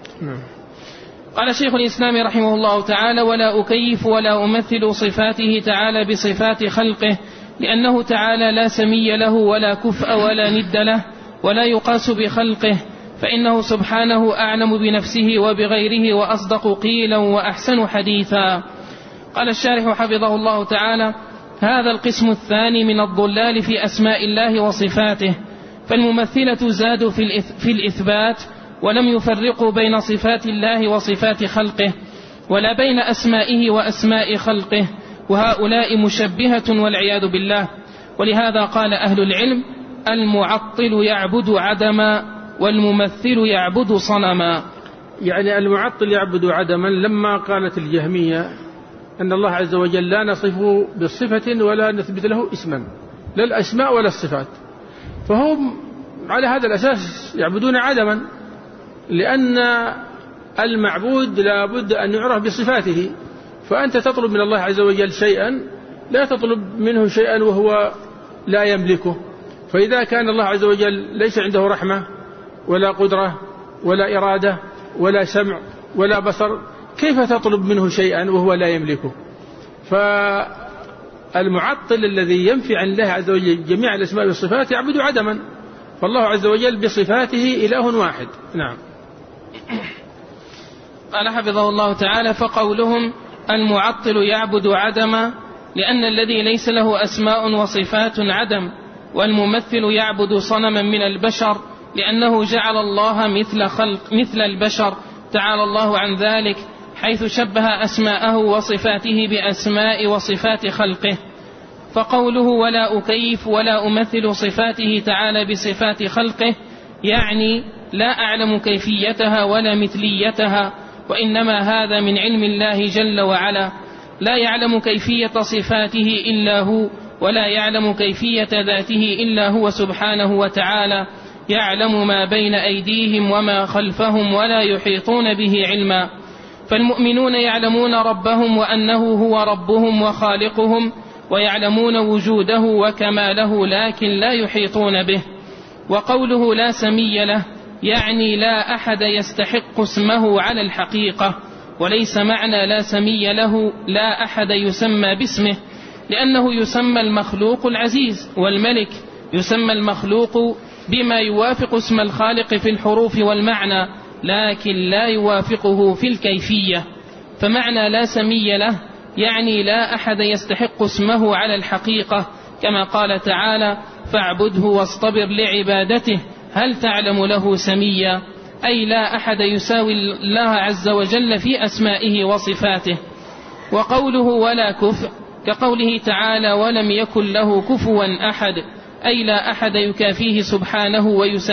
قال شيخ الإسلام رحمه الله تعالى: ولا أكيف ولا أمثل صفاته تعالى بصفات خلقه، لأنه تعالى لا سمي له ولا كفء ولا ند له، ولا يقاس بخلقه، فإنه سبحانه أعلم بنفسه وبغيره وأصدق قيلا وأحسن حديثا. قال الشارح حفظه الله تعالى: هذا القسم الثاني من الضلال في أسماء الله وصفاته، فالممثلة زادوا في الإثبات ولم يفرقوا بين صفات الله وصفات خلقه، ولا بين أسمائه وأسماء خلقه، وهؤلاء مشبهة والعياذ بالله. ولهذا قال أهل العلم: المعطل يعبد عدما والممثل يعبد صنما. يعني المعطل يعبد عدما لما قالت الجهمية أن الله عز وجل لا نصفه بصفة ولا نثبت له اسما، لا الأسماء ولا الصفات، فهم على هذا الأساس يعبدون عدما، لأن المعبود لا بد أن يعرف بصفاته. فأنت تطلب من الله عز وجل شيئا لا تطلب منه شيئا وهو لا يملكه. فإذا كان الله عز وجل ليس عنده رحمة ولا قدرة ولا إرادة ولا سمع ولا بصر، كيف تطلب منه شيئا وهو لا يملكه؟ فالمعطل الذي ينفي عن الله عز وجل جميع الأسماء والصفات يعبد عدما، فالله عز وجل بصفاته إله واحد. نعم. قال حفظه الله تعالى: فقولهم المعطل يعبد عدما، لأن الذي ليس له أسماء وصفات عدم، والممثل يعبد صنما من البشر، لأنه جعل الله مثل خلق مثل البشر، تعالى الله عن ذلك، حيث شبه أسماءه وصفاته بأسماء وصفات خلقه. فقوله ولا أكيف ولا أمثل صفاته تعالى بصفات خلقه، يعني لا أعلم كيفيتها ولا مثليتها، وإنما هذا من علم الله جل وعلا، لا يعلم كيفية صفاته إلا هو، ولا يعلم كيفية ذاته إلا هو سبحانه وتعالى، يعلم ما بين أيديهم وما خلفهم ولا يحيطون به علما. فالمؤمنون يعلمون ربهم وأنه هو ربهم وخالقهم، ويعلمون وجوده وكماله، لكن لا يحيطون به. وقوله لا سمي له يعني لا أحد يستحق اسمه على الحقيقة، وليس معنى لا سمي له لا أحد يسمى باسمه، لأنه يسمى المخلوق العزيز، والملك يسمى المخلوق بما يوافق اسم الخالق في الحروف والمعنى، لكن لا يوافقه في الكيفية. فمعنى لا سمي له يعني لا أحد يستحق اسمه على الحقيقة، كما قال تعالى: فاعبده واصطبر لعبادته هل تعلم له سميا، أي لا أحد يساوي الله عز وجل في أسمائه وصفاته. وقوله ولا كفء كقوله تعالى: ولم يكن له كفوا أحد، أي لا أحد يكافيه سبحانه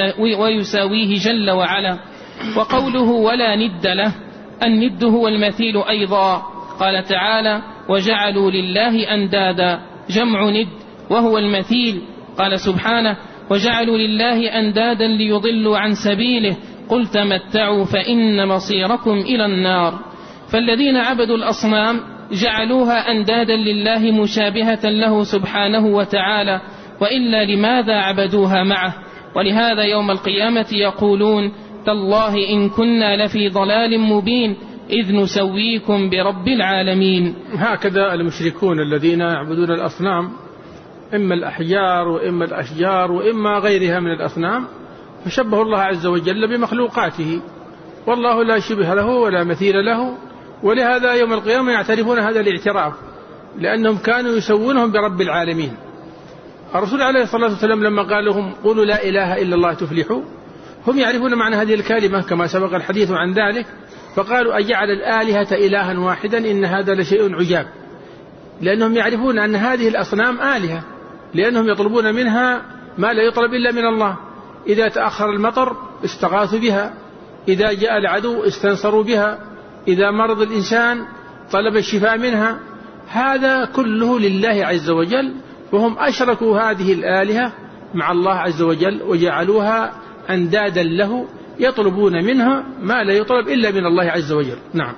ويساويه جل وعلا. وقوله ولا ند له، الند هو المثيل أيضا، قال تعالى: وجعلوا لله أندادا، جمع ند وهو المثيل. قال سبحانه: وجعلوا لله أندادا ليضلوا عن سبيله قل تمتعوا فإن مصيركم إلى النار. فالذين عبدوا الأصنام جعلوها أندادا لله مشابهة له سبحانه وتعالى، وإلا لماذا عبدوها معه؟ ولهذا يوم القيامة يقولون: تالله إن كنا لفي ضلال مبين إذ نسويكم برب العالمين. هكذا المشركون الذين يعبدون الأصنام، إما الأحجار وإما الأشجار وإما غيرها من الأصنام، فشبه الله عز وجل بمخلوقاته، والله لا شبه له ولا مثيل له. ولهذا يوم القيامة يعترفون هذا الاعتراف، لأنهم كانوا يسوونهم برب العالمين. الرسول عليه الصلاة والسلام لما قال لهم قولوا لا إله إلا الله تفلحوا، هم يعرفون معنى هذه الكلمة كما سبق الحديث عن ذلك، فقالوا أجعل الآلهة إلها واحدا إن هذا لشيء عجاب، لأنهم يعرفون أن هذه الأصنام آلهة، لأنهم يطلبون منها ما لا يطلب إلا من الله. إذا تأخر المطر استغاثوا بها، إذا جاء العدو استنصروا بها، إذا مرض الإنسان طلب الشفاء منها. هذا كله لله عز وجل، وهم أشركوا هذه الآلهة مع الله عز وجل وجعلوها أندادا له يطلبون منها ما لا يطلب إلا من الله عز وجل. نعم.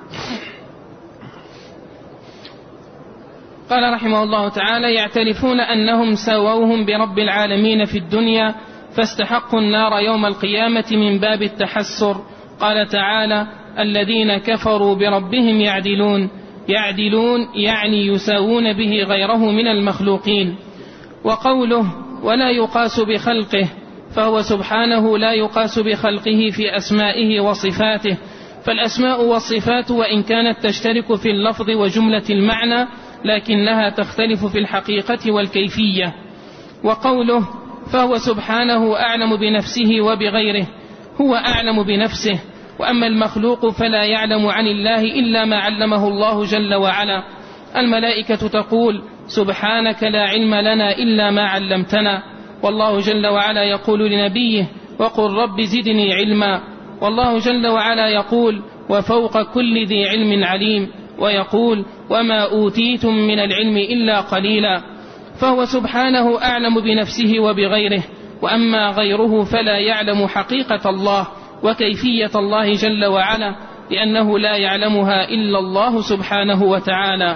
قال رحمه الله تعالى: يعترفون أنهم ساووهم برب العالمين في الدنيا فاستحقوا النار يوم القيامة من باب التحسر. قال تعالى: الذين كفروا بربهم يعدلون، يعدلون يعني يساوون به غيره من المخلوقين. وقوله ولا يقاس بخلقه، فهو سبحانه لا يقاس بخلقه في أسمائه وصفاته، فالأسماء والصفات وإن كانت تشترك في اللفظ وجملة المعنى لكنها تختلف في الحقيقة والكيفية. وقوله فهو سبحانه أعلم بنفسه وبغيره، هو أعلم بنفسه، وأما المخلوق فلا يعلم عن الله إلا ما علمه الله جل وعلا. الملائكة تقول سبحانك لا علم لنا إلا ما علمتنا، والله جل وعلا يقول لنبيه وقل رب زدني علما، والله جل وعلا يقول وفوق كل ذي علم عليم، ويقول وما أوتيتم من العلم إلا قليلا. فهو سبحانه أعلم بنفسه وبغيره، وأما غيره فلا يعلم حقيقة الله وكيفية الله جل وعلا، لأنه لا يعلمها إلا الله سبحانه وتعالى.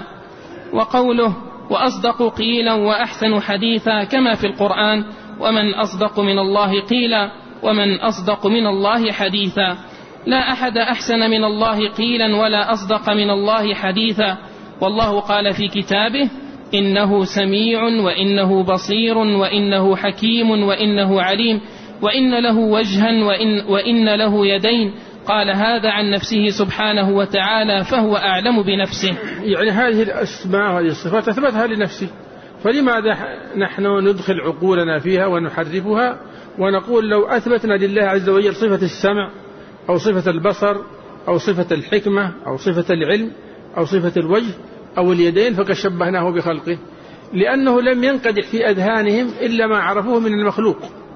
وقوله وأصدق قيلا وأحسن حديثا، كما في القرآن ومن أصدق من الله قيلا ومن أصدق من الله حديثا، لا أحد أحسن من الله قيلا ولا أصدق من الله حديثا. والله قال في كتابه إنه سميع وإنه بصير وإنه حكيم وإنه عليم وإن له وجها وإن, وإن له يدين. قال هذا عن نفسه سبحانه وتعالى، فهو أعلم بنفسه. يعني هذه الأسماء وهذه الصفات أثبتها لنفسه، فلماذا نحن ندخل عقولنا فيها ونحرفها ونقول لو أثبتنا لله عز وجل صفة السمع أو صفة البصر أو صفة الحكمة أو صفة العلم أو صفة الوجه أو اليدين فقد شبهناه بخلقه، لأنه لم ينقدح في أذهانهم إلا ما عرفوه من المخلوق.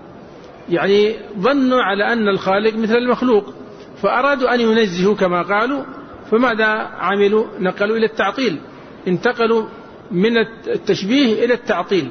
يعني ظنوا على أن الخالق مثل المخلوق فأرادوا أن ينزهوا كما قالوا، فماذا عملوا؟ نقلوا إلى التعطيل، انتقلوا من التشبيه إلى التعطيل،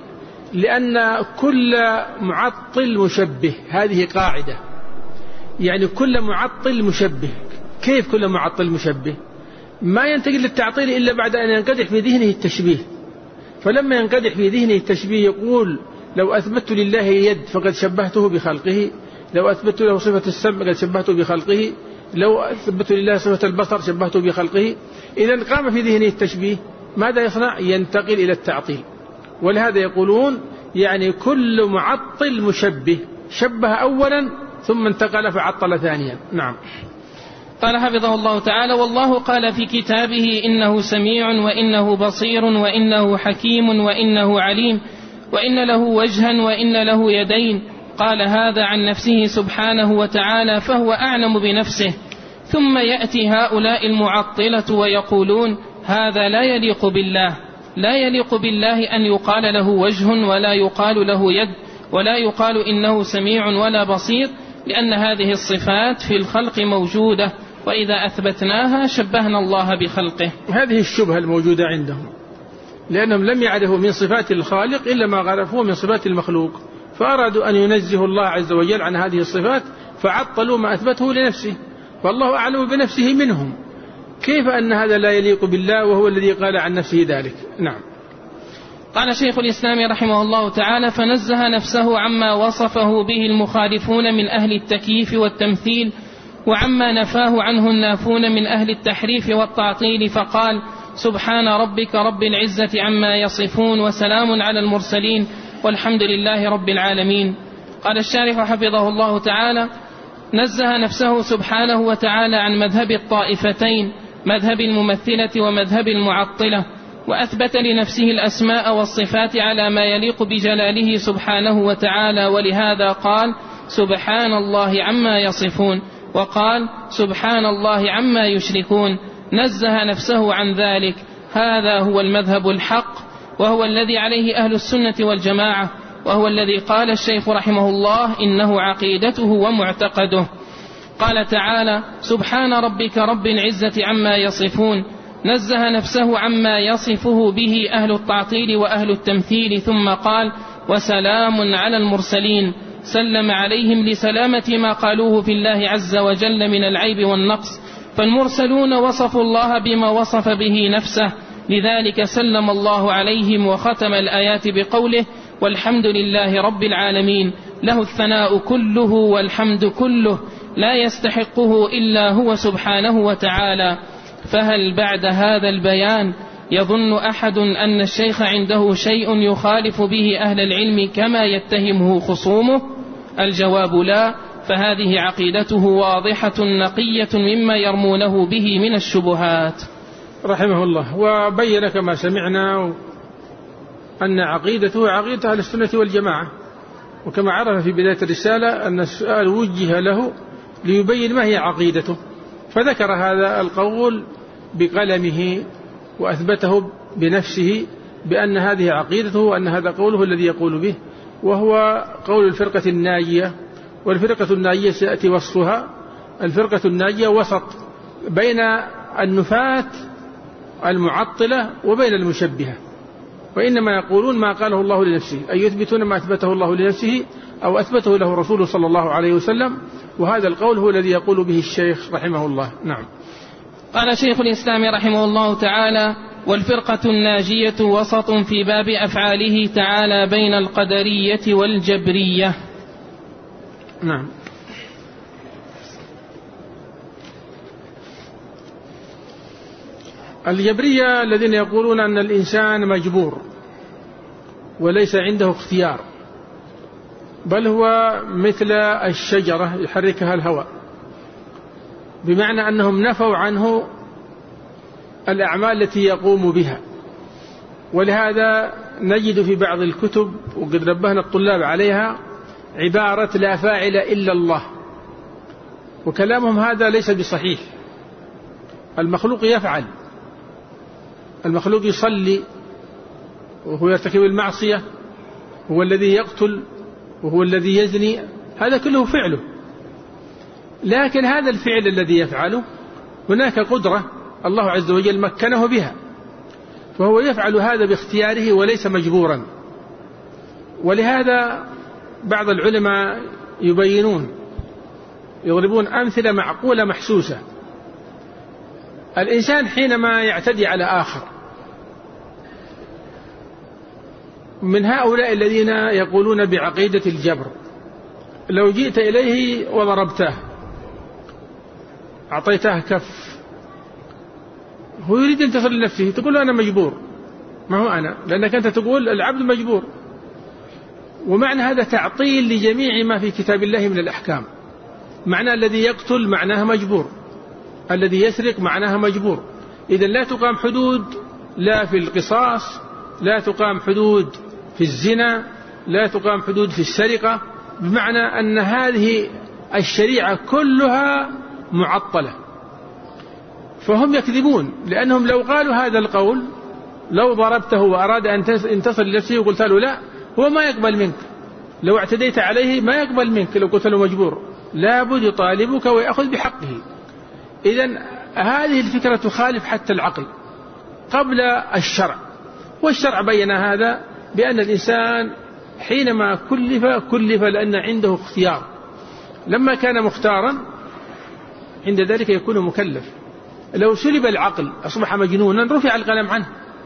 لأن كل معطل مشبه، هذه قاعدة، يعني كل معطل مشبه. كيف كل معطل مشبه؟ ما ينتقل للتعطيل إلا بعد أن ينقدح في ذهنه التشبيه. فلما ينقدح في ذهنه التشبيه يقول لو أثبت لله يد فقد شبهته بخلقه، لو أثبت له صفة السمع قد شبهته بخلقه، لو أثبت لله صفة البصر شبهته بخلقه. إذن قام في ذهنه التشبيه، ماذا يصنع؟ ينتقل إلى التعطيل. ولهذا يقولون يعني كل معطل مشبه، شبه أولا ثم انتقل فعطل ثانيا. نعم. قال حفظه الله تعالى: والله قال في كتابه إنه سميع وإنه بصير وإنه حكيم وإنه عليم وإن له وجها وإن له يدين. قال هذا عن نفسه سبحانه وتعالى فهو أعلم بنفسه. ثم يأتي هؤلاء المعطلة ويقولون هذا لا يليق بالله، لا يليق بالله أن يقال له وجه ولا يقال له يد ولا يقال إنه سميع ولا بصير، لأن هذه الصفات في الخلق موجودة، وإذا أثبتناها شبهنا الله بخلقه. هذه الشبهة الموجودة عندهم، لأنهم لم يعرفوا من صفات الخالق إلا ما عرفوه من صفات المخلوق، فأرادوا أن ينزهوا الله عز وجل عن هذه الصفات فعطلوا ما أثبته لنفسه، والله أعلم بنفسه منهم. كيف أن هذا لا يليق بالله وهو الذي قال عن نفسه ذلك؟ نعم. قال شيخ الإسلام رحمه الله تعالى: فنزه نفسه عما وصفه به المخالفون من أهل التكييف والتمثيل، وعما نفاه عنه النافون من أهل التحريف والتعطيل، فقال: سبحان ربك رب العزة عما يصفون وسلام على المرسلين والحمد لله رب العالمين. قال الشارح حفظه الله تعالى: نزه نفسه سبحانه وتعالى عن مذهب الطائفتين، مذهب الممثلة ومذهب المعطلة، وأثبت لنفسه الأسماء والصفات على ما يليق بجلاله سبحانه وتعالى، ولهذا قال: سبحان الله عما يصفون، وقال: سبحان الله عما يشركون. نزه نفسه عن ذلك. هذا هو المذهب الحق، وهو الذي عليه أهل السنة والجماعة، وهو الذي قال الشيخ رحمه الله إنه عقيدته ومعتقده. قال تعالى: سبحان ربك رب العزة عما يصفون. نزه نفسه عما يصفه به أهل التعطيل وأهل التمثيل، ثم قال: وسلام على المرسلين. سلم عليهم لسلامة ما قالوه في الله عز وجل من العيب والنقص، فالمرسلون وصفوا الله بما وصف به نفسه، لذلك سلم الله عليهم، وختم الآيات بقوله: والحمد لله رب العالمين، له الثناء كله والحمد كله، لا يستحقه إلا هو سبحانه وتعالى. فهل بعد هذا البيان يظن أحد أن الشيخ عنده شيء يخالف به أهل العلم كما يتهمه خصومه؟ الجواب لا، فهذه عقيدته واضحة نقية مما يرمونه به من الشبهات. رحمه الله. وبين كما سمعنا أن عقيدته عقيدة أهل السنة والجماعة، وكما عرف في بداية الرسالة أن السؤال وجه له ليبين ما هي عقيدته، فذكر هذا القول بقلمه وأثبته بنفسه بأن هذه عقيدته وأن هذا قوله الذي يقول به، وهو قول الفرقة الناجية. والفرقة الناجية سيأتي وصفها. الفرقة الناجية وسط بين النفاة المعطلة وبين المشبهة، وإنما يقولون ما قاله الله لنفسه، أي يثبتون ما أثبته الله لنفسه أو أثبته له رسوله صلى الله عليه وسلم، وهذا القول هو الذي يقول به الشيخ رحمه الله. نعم. قال شيخ الإسلام رحمه الله تعالى: والفرقة الناجية وسط في باب أفعاله تعالى بين القدرية والجبرية. نعم. الجبرية الذين يقولون أن الإنسان مجبور وليس عنده اختيار، بل هو مثل الشجرة يحركها الهواء، بمعنى أنهم نفوا عنه الأعمال التي يقوم بها. ولهذا نجد في بعض الكتب وقد نبهنا الطلاب عليها عبارة لا فاعل إلا الله، وكلامهم هذا ليس بصحيح. المخلوق يفعل، المخلوق يصلي وهو يرتكب المعصية، هو الذي يقتل وهو الذي يزني، هذا كله فعله، لكن هذا الفعل الذي يفعله هناك قدرة الله عز وجل مكنه بها، فهو يفعل هذا باختياره وليس مجبورا. ولهذا بعض العلماء يبينون يضربون أمثلة معقولة محسوسة. الإنسان حينما يعتدي على آخر، من هؤلاء الذين يقولون بعقيدة الجبر، لو جئت إليه وضربته أعطيته كف، هو يريد أن تصل لنفسه، تقول أنا مجبور، ما هو أنا، لأنك أنت تقول العبد مجبور. ومعنى هذا تعطيل لجميع ما في كتاب الله من الأحكام. معنى الذي يقتل معناه مجبور، الذي يسرق معناه مجبور. إذن لا تقام حدود لا في القصاص، لا تقام حدود في الزنا، لا تقام حدود في السرقة، بمعنى أن هذه الشريعة كلها معطلة. فهم يكذبون، لأنهم لو قالوا هذا القول، لو ضربته وأراد أن تصل لنفسه وقلت له لا، هو ما يقبل منك. لو اعتديت عليه ما يقبل منك لو قلت له مجبور، لابد يطالبك ويأخذ بحقه. إذن هذه الفكرة تخالف حتى العقل قبل الشرع. والشرع بين هذا بأن الإنسان حينما كلف كلف لأن عنده اختيار. لما كان مختارا عند ذلك يكون مكلف. لو سلب العقل أصبح مجنونا رفع القلم عنه،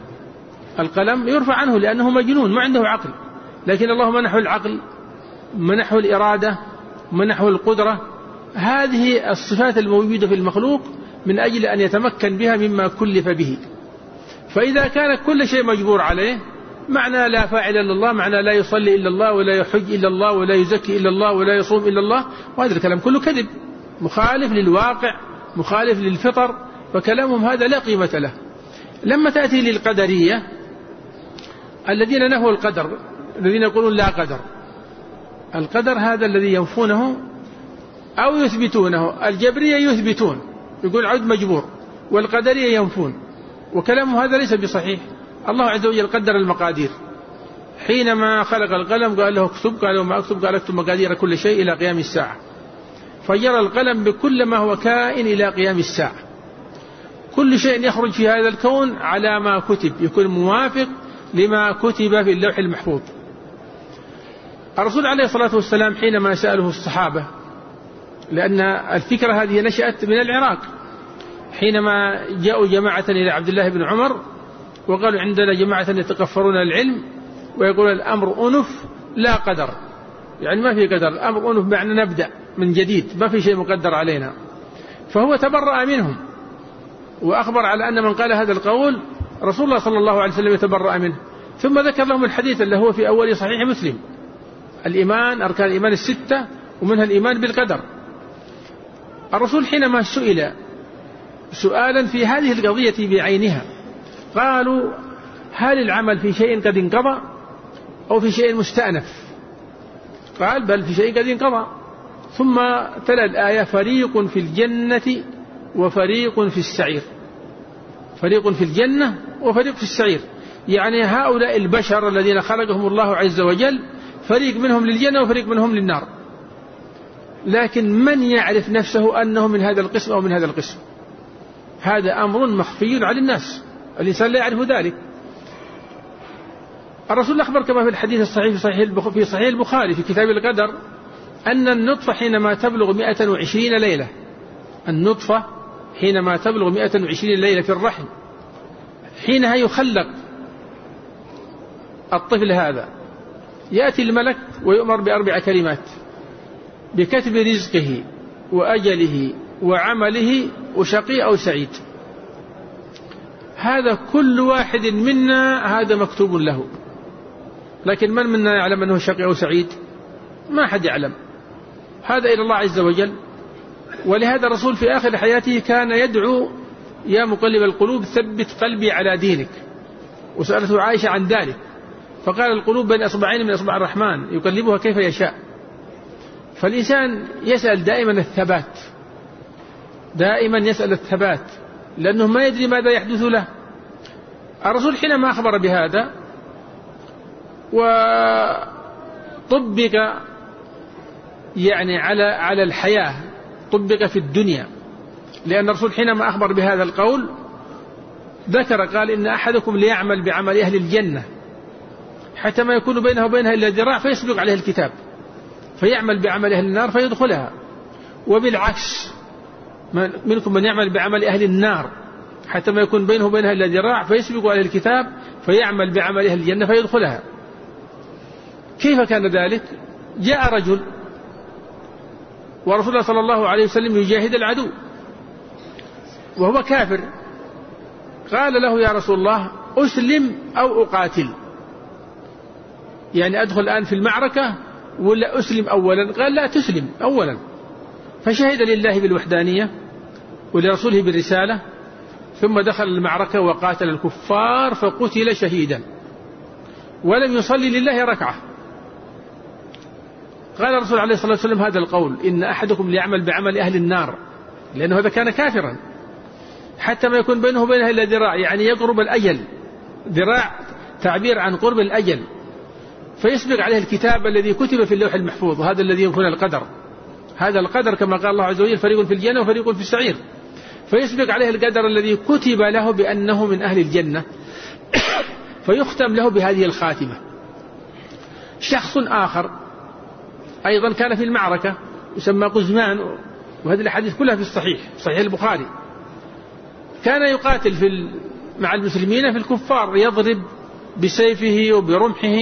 القلم يرفع عنه لأنه مجنون ما عنده عقل. لكن الله منحه العقل، منحه الإرادة، منحه القدرة. هذه الصفات الموجودة في المخلوق من أجل أن يتمكن بها مما كلف به. فإذا كان كل شيء مجبور عليه، معنى لا فاعل إلا الله، معنى لا يصلي إلا الله، ولا يحج إلا الله، ولا يزكي إلا الله، ولا يصوم إلا الله. وهذا الكلام كله كذب، مخالف للواقع، مخالف للفطر، فكلامهم هذا لا قيمة له. لما تأتي للقدرية الذين نهوا القدر، الذين يقولون لا قدر، القدر هذا الذي ينفونه أو يثبتونه. الجبرية يثبتون، يقول عبد مجبور، والقدرية ينفون، وكلامه هذا ليس بصحيح. الله عز وجل قدر المقادير، حينما خلق القلم قال له اكتب، قال له ما اكتب، قال اكتب مقادير كل شيء إلى قيام الساعة، فجرى القلم بكل ما هو كائن إلى قيام الساعة. كل شيء يخرج في هذا الكون على ما كتب، يكون موافق لما كتب في اللوح المحفوظ. الرسول عليه الصلاة والسلام حينما سأله الصحابة، لأن الفكرة هذه نشأت من العراق، حينما جاءوا جماعة إلى عبد الله بن عمر وقالوا عندنا جماعة يتكفرون العلم ويقول الأمر أنف لا قدر، يعني ما في قدر، الأمر أنف معنى نبدأ من جديد، ما في شيء مقدر علينا. فهو تبرأ منهم وأخبر على أن من قال هذا القول رسول الله صلى الله عليه وسلم يتبرأ منه. ثم ذكر لهم الحديث اللي هو في أول صحيح مسلم، الإيمان أركان الإيمان الستة ومنها الإيمان بالقدر. الرسول حينما سئل سؤالا في هذه القضية بعينها قالوا هل العمل في شيء قد انقضى أو في شيء مستأنف؟ قال بل في شيء قد انقضى. ثم تلا الآية فريق في الجنة وفريق في السعير، فريق في الجنة وفريق في السعير، يعني هؤلاء البشر الذين خلقهم الله عز وجل فريق منهم للجنة وفريق منهم للنار. لكن من يعرف نفسه أنه من هذا القسم أو من هذا القسم؟ هذا أمر مخفي على الناس، الإنسان لا يعرف ذلك. الرسول أخبر كما في الحديث الصحيح في صحيح في صحيح البخاري في كتاب القدر أن النطفة حينما تبلغ مئة وعشرين ليلة، النطفة حينما تبلغ مئة وعشرين ليلة في الرحم، حينها يخلق الطفل هذا، يأتي الملك ويؤمر بأربع كلمات: بكتب رزقه وأجله وعمله وشقي أو سعيد. هذا كل واحد منا هذا مكتوب له، لكن من منا يعلم أنه شقي أو سعيد؟ ما حد يعلم، هذا إلى الله عز وجل. ولهذا الرسول في آخر حياته كان يدعو: يا مقلب القلوب ثبت قلبي على دينك. وسألته عائشة عن ذلك فقال: القلوب بين أصبعين من أصبع الرحمن يقلبها كيف يشاء. فالإنسان يسأل دائما الثبات، دائما يسأل الثبات، لأنه ما يدري ماذا يحدث له. الرسول حينما أخبر بهذا وطبق يعني على على الحياة، طبق في الدنيا، لأن الرسول حينما أخبر بهذا القول ذكر قال إن أحدكم ليعمل بعمل أهل الجنة حتى ما يكون بينه وبينها إلا ذراع فيسبق عليه الكتاب فيعمل بعمل أهل النار فيدخلها، وبالعكس منكم من يعمل بعمل أهل النار حتى ما يكون بينه وبينها إلا ذراع فيسبق عليه الكتاب فيعمل بعمل أهل الجنة فيدخلها. كيف كان ذلك؟ جاء رجل ورسول الله صلى الله عليه وسلم يجاهد العدو وهو كافر، قال له يا رسول الله أسلم أو أقاتل، يعني أدخل الآن في المعركة ولا أسلم أولا؟ قال لا، تسلم أولا. فشهد لله بالوحدانية ولرسوله بالرسالة، ثم دخل المعركة وقاتل الكفار فقتل شهيدا ولم يصلي لله ركعة. قال الرسول عليه الصلاة والسلام هذا القول إن أحدكم ليعمل بعمل أهل النار، لأنه هذا كان كافرا، حتى ما يكون بينه وبينها إلا ذراع، يعني يقرب الأجل. ذراع تعبير عن قرب الأجل، فيسبق عليه الكتاب الذي كتب في اللوح المحفوظ، هذا الذي يكون القدر. هذا القدر كما قال الله عز وجل فريق في الجنة وفريق في السعير، فيسبق عليه القدر الذي كتب له بأنه من أهل الجنة فيختم له بهذه الخاتمة. شخص آخر أيضا كان في المعركة يسمى قزمان، وهذه الحديث كلها في الصحيح صحيح البخاري، كان يقاتل في مع المسلمين في الكفار، يضرب بسيفه وبرمحه،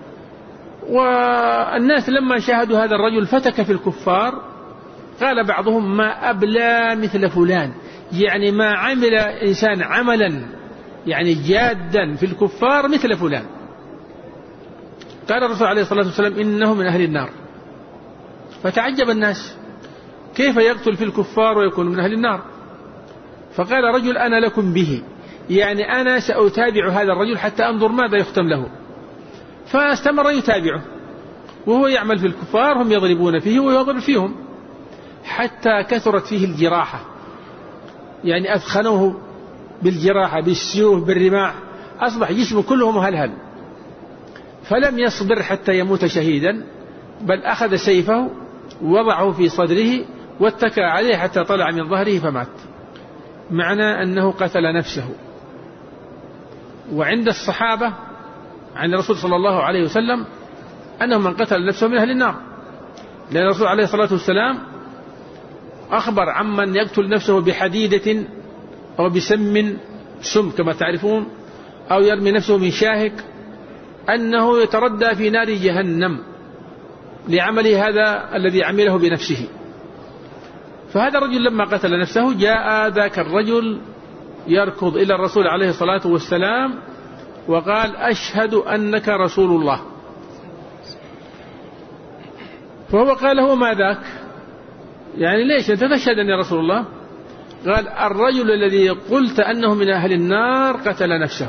والناس لما شاهدوا هذا الرجل فتك في الكفار قال بعضهم ما أبلى مثل فلان، يعني ما عمل إنسان عملا يعني جادا في الكفار مثل فلان. قال الرسول عليه الصلاة والسلام إنه من أهل النار، فتعجب الناس كيف يقتل في الكفار ويكون من أهل النار؟ فقال رجل أنا لكم به، يعني أنا سأتابع هذا الرجل حتى أنظر ماذا يختم له. فاستمر يتابعه وهو يعمل في الكفار، هم يضربون فيه ويضرب فيهم حتى كثرت فيه الجراحة، يعني أثخنوه بالجراحة بالسيوف بالرماح، أصبح جسمه كله مهلهل، فلم يصبر حتى يموت شهيدا، بل أخذ سيفه ووضعه في صدره واتكى عليه حتى طلع من ظهره فمات، معنى أنه قتل نفسه. وعند الصحابة عن الرسول صلى الله عليه وسلم أنه من قتل نفسه من أهل النار، لأن الرسول عليه الصلاة والسلام أخبر عمن يقتل نفسه بحديدة أو بسم سم كما تعرفون، أو يرمي نفسه من شاهق، أنه يتردى في نار جهنم لعمله هذا الذي عمله بنفسه. فهذا الرجل لما قتل نفسه جاء ذاك الرجل يركض إلى الرسول عليه الصلاة والسلام وقال أشهد أنك رسول الله. فهو قال هو ما ذاك، يعني ليش أنت تشهد أني رسول الله؟ قال الرجل الذي قلت أنه من أهل النار قتل نفسه.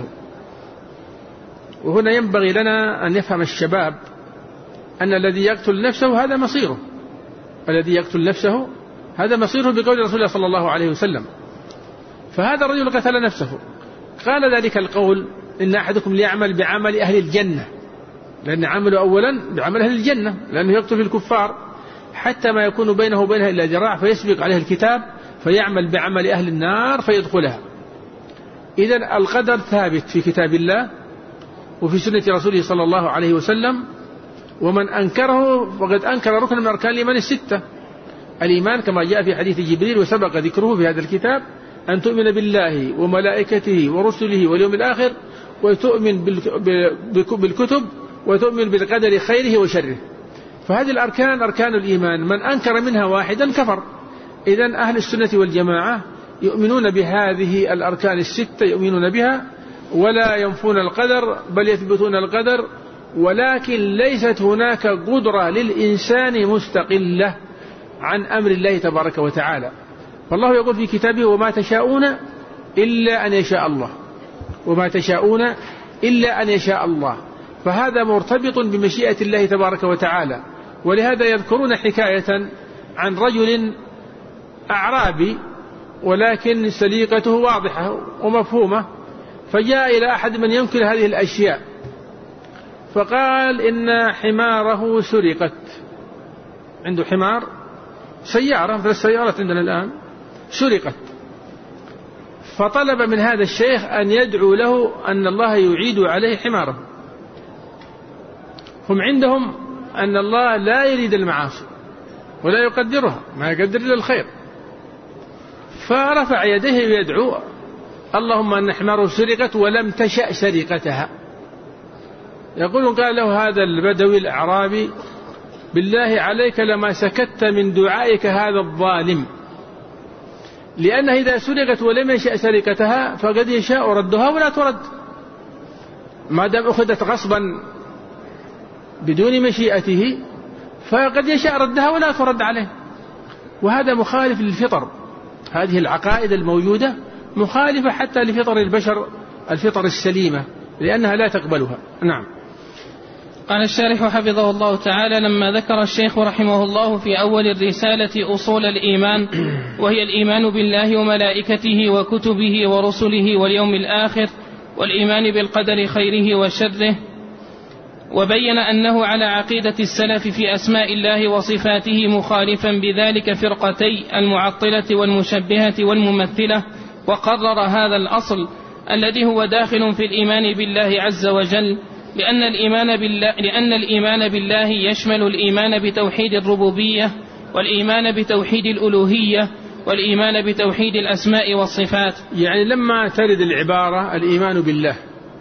وهنا ينبغي لنا أن يفهم الشباب أن الذي يقتل نفسه هذا مصيره، الذي يقتل نفسه هذا مصيره بقول رسول الله صلى الله عليه وسلم. فهذا الرجل قتل نفسه، قال ذلك القول إن أحدكم ليعمل بعمل أهل الجنة، لأن عمله أولا بعمل أهل الجنة، لأنه يقتل في الكفار حتى ما يكون بينه وبينها إلا ذراع فيسبق عليه الكتاب فيعمل بعمل أهل النار فيدخلها. إذن القدر ثابت في كتاب الله وفي سنة رسوله صلى الله عليه وسلم، ومن أنكره فقد أنكر ركن من أركان الإيمان الستة. الإيمان كما جاء في حديث جبريل وسبق ذكره في هذا الكتاب أن تؤمن بالله وملائكته ورسله واليوم الآخر، وتؤمن بالكتب، وتؤمن بالقدر خيره وشره. فهذه الأركان أركان الإيمان، من أنكر منها واحدا كفر. إذن أهل السنة والجماعة يؤمنون بهذه الأركان الستة، يؤمنون بها ولا ينفون القدر بل يثبتون القدر، ولكن ليست هناك قدرة للإنسان مستقلة عن أمر الله تبارك وتعالى. فالله يقول في كتابه وما تشاءون إلا أن يشاء الله، وما تشاءون إلا أن يشاء الله، فهذا مرتبط بمشيئة الله تبارك وتعالى. ولهذا يذكرون حكاية عن رجل أعرابي ولكن سليقته واضحة ومفهومة، فجاء إلى أحد من ينكر هذه الأشياء فقال إن حماره سرقت، عنده حمار سيارة مثل السيارات عندنا الآن سرقت، فطلب من هذا الشيخ أن يدعو له أن الله يعيد عليه حماره. هم عندهم أن الله لا يريد المعاصي ولا يقدرها، ما يقدر إلا الخير. فرفع يديه ويدعو: اللهم أن حماره سرقت ولم تشأ سرقتها. يقول: قال له هذا البدوي الأعرابي: بالله عليك لما سكت من دعائك هذا الظالم، لأنه إذا سرقت ولم يشأ سرقتها فقد يشاء ردها ولا ترد، ما دام أخذت غصبا بدون مشيئته فقد يشاء ردها ولا ترد عليه. وهذا مخالف للفطر، هذه العقائد الموجودة مخالفة حتى لفطر البشر، الفطر السليمة، لأنها لا تقبلها. نعم. قال الشارح حفظه الله تعالى: لما ذكر الشيخ رحمه الله في أول الرسالة أصول الإيمان، وهي الإيمان بالله وملائكته وكتبه ورسله واليوم الآخر والإيمان بالقدر خيره وشره، وبين أنه على عقيدة السلف في أسماء الله وصفاته، مخالفا بذلك فرقتي المعطلة والمشبهة والممثلة، وقرر هذا الأصل الذي هو داخل في الإيمان بالله عز وجل، لأن الإيمان بالله, لأن الإيمان بالله يشمل الإيمان بتوحيد الربوبية، والإيمان بتوحيد الألوهية، والإيمان بتوحيد الأسماء والصفات. يعني لما ترد العبارة الإيمان بالله،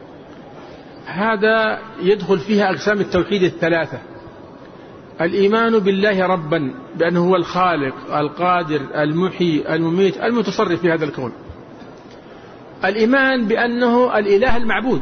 هذا يدخل فيها أقسام التوحيد الثلاثة: الإيمان بالله ربا، بأنه هو الخالق القادر المحيي المميت المتصرف في هذا الكون. الإيمان بأنه الإله المعبود،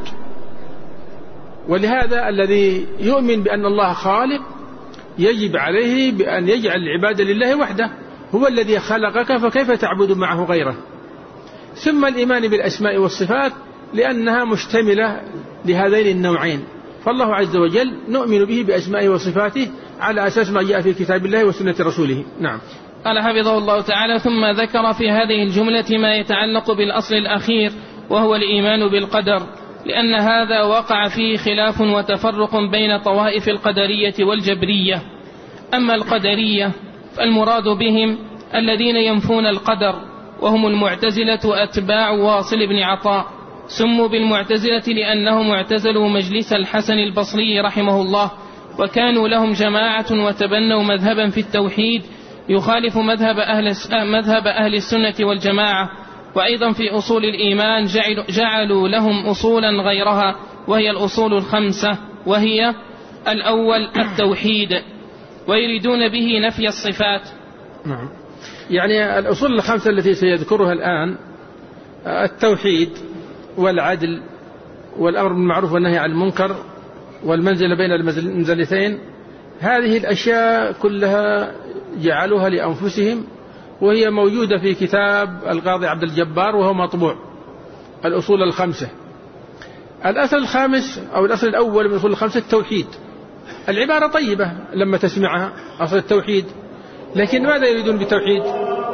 ولهذا الذي يؤمن بأن الله خالق يجب عليه بأن يجعل العبادة لله وحده، هو الذي خلقك فكيف تعبد معه غيره. ثم الإيمان بالأسماء والصفات، لأنها مشتملة لهذين النوعين، فالله عز وجل نؤمن به بأسمائه وصفاته على أساس ما جاء في كتاب الله وسنة رسوله. نعم. قال حفظه الله تعالى: ثم ذكر في هذه الجملة ما يتعلق بالأصل الأخير، وهو الإيمان بالقدر، لأن هذا وقع فيه خلاف وتفرق بين طوائف القدرية والجبرية. أما القدرية فالمراد بهم الذين ينفون القدر، وهم المعتزلة أتباع واصل بن عطاء، سموا بالمعتزلة لأنهم اعتزلوا مجلس الحسن البصري رحمه الله، وكانوا لهم جماعة وتبنوا مذهبا في التوحيد يخالف مذهب أهل, مذهب أهل السنة والجماعة. وأيضا في أصول الإيمان جعلوا لهم أصولا غيرها، وهي الأصول الخمسة، وهي: الأول التوحيد، ويريدون به نفي الصفات. نعم. يعني الأصول الخمسة التي سيذكرها الآن: التوحيد والعدل والأمر بالمعروف والنهي عن المنكر والمنزلة بين المنزلتين، هذه الأشياء كلها جعلوها لأنفسهم، وهي موجودة في كتاب القاضي عبد الجبار وهو مطبوع، الأصول الخمسة. الأصل الخامس أو الأصل الأول من الأصول الخمسة التوحيد. العبارة طيبة لما تسمعها، أصل التوحيد، لكن ماذا يريدون بالتوحيد؟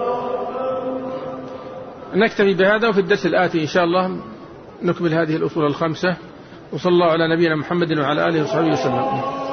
نكتفي بهذا، وفي الدرس الآتي إن شاء الله نكمل هذه الأصول الخمسة. وصلى الله على نبينا محمد وعلى آله وصحبه وسلم.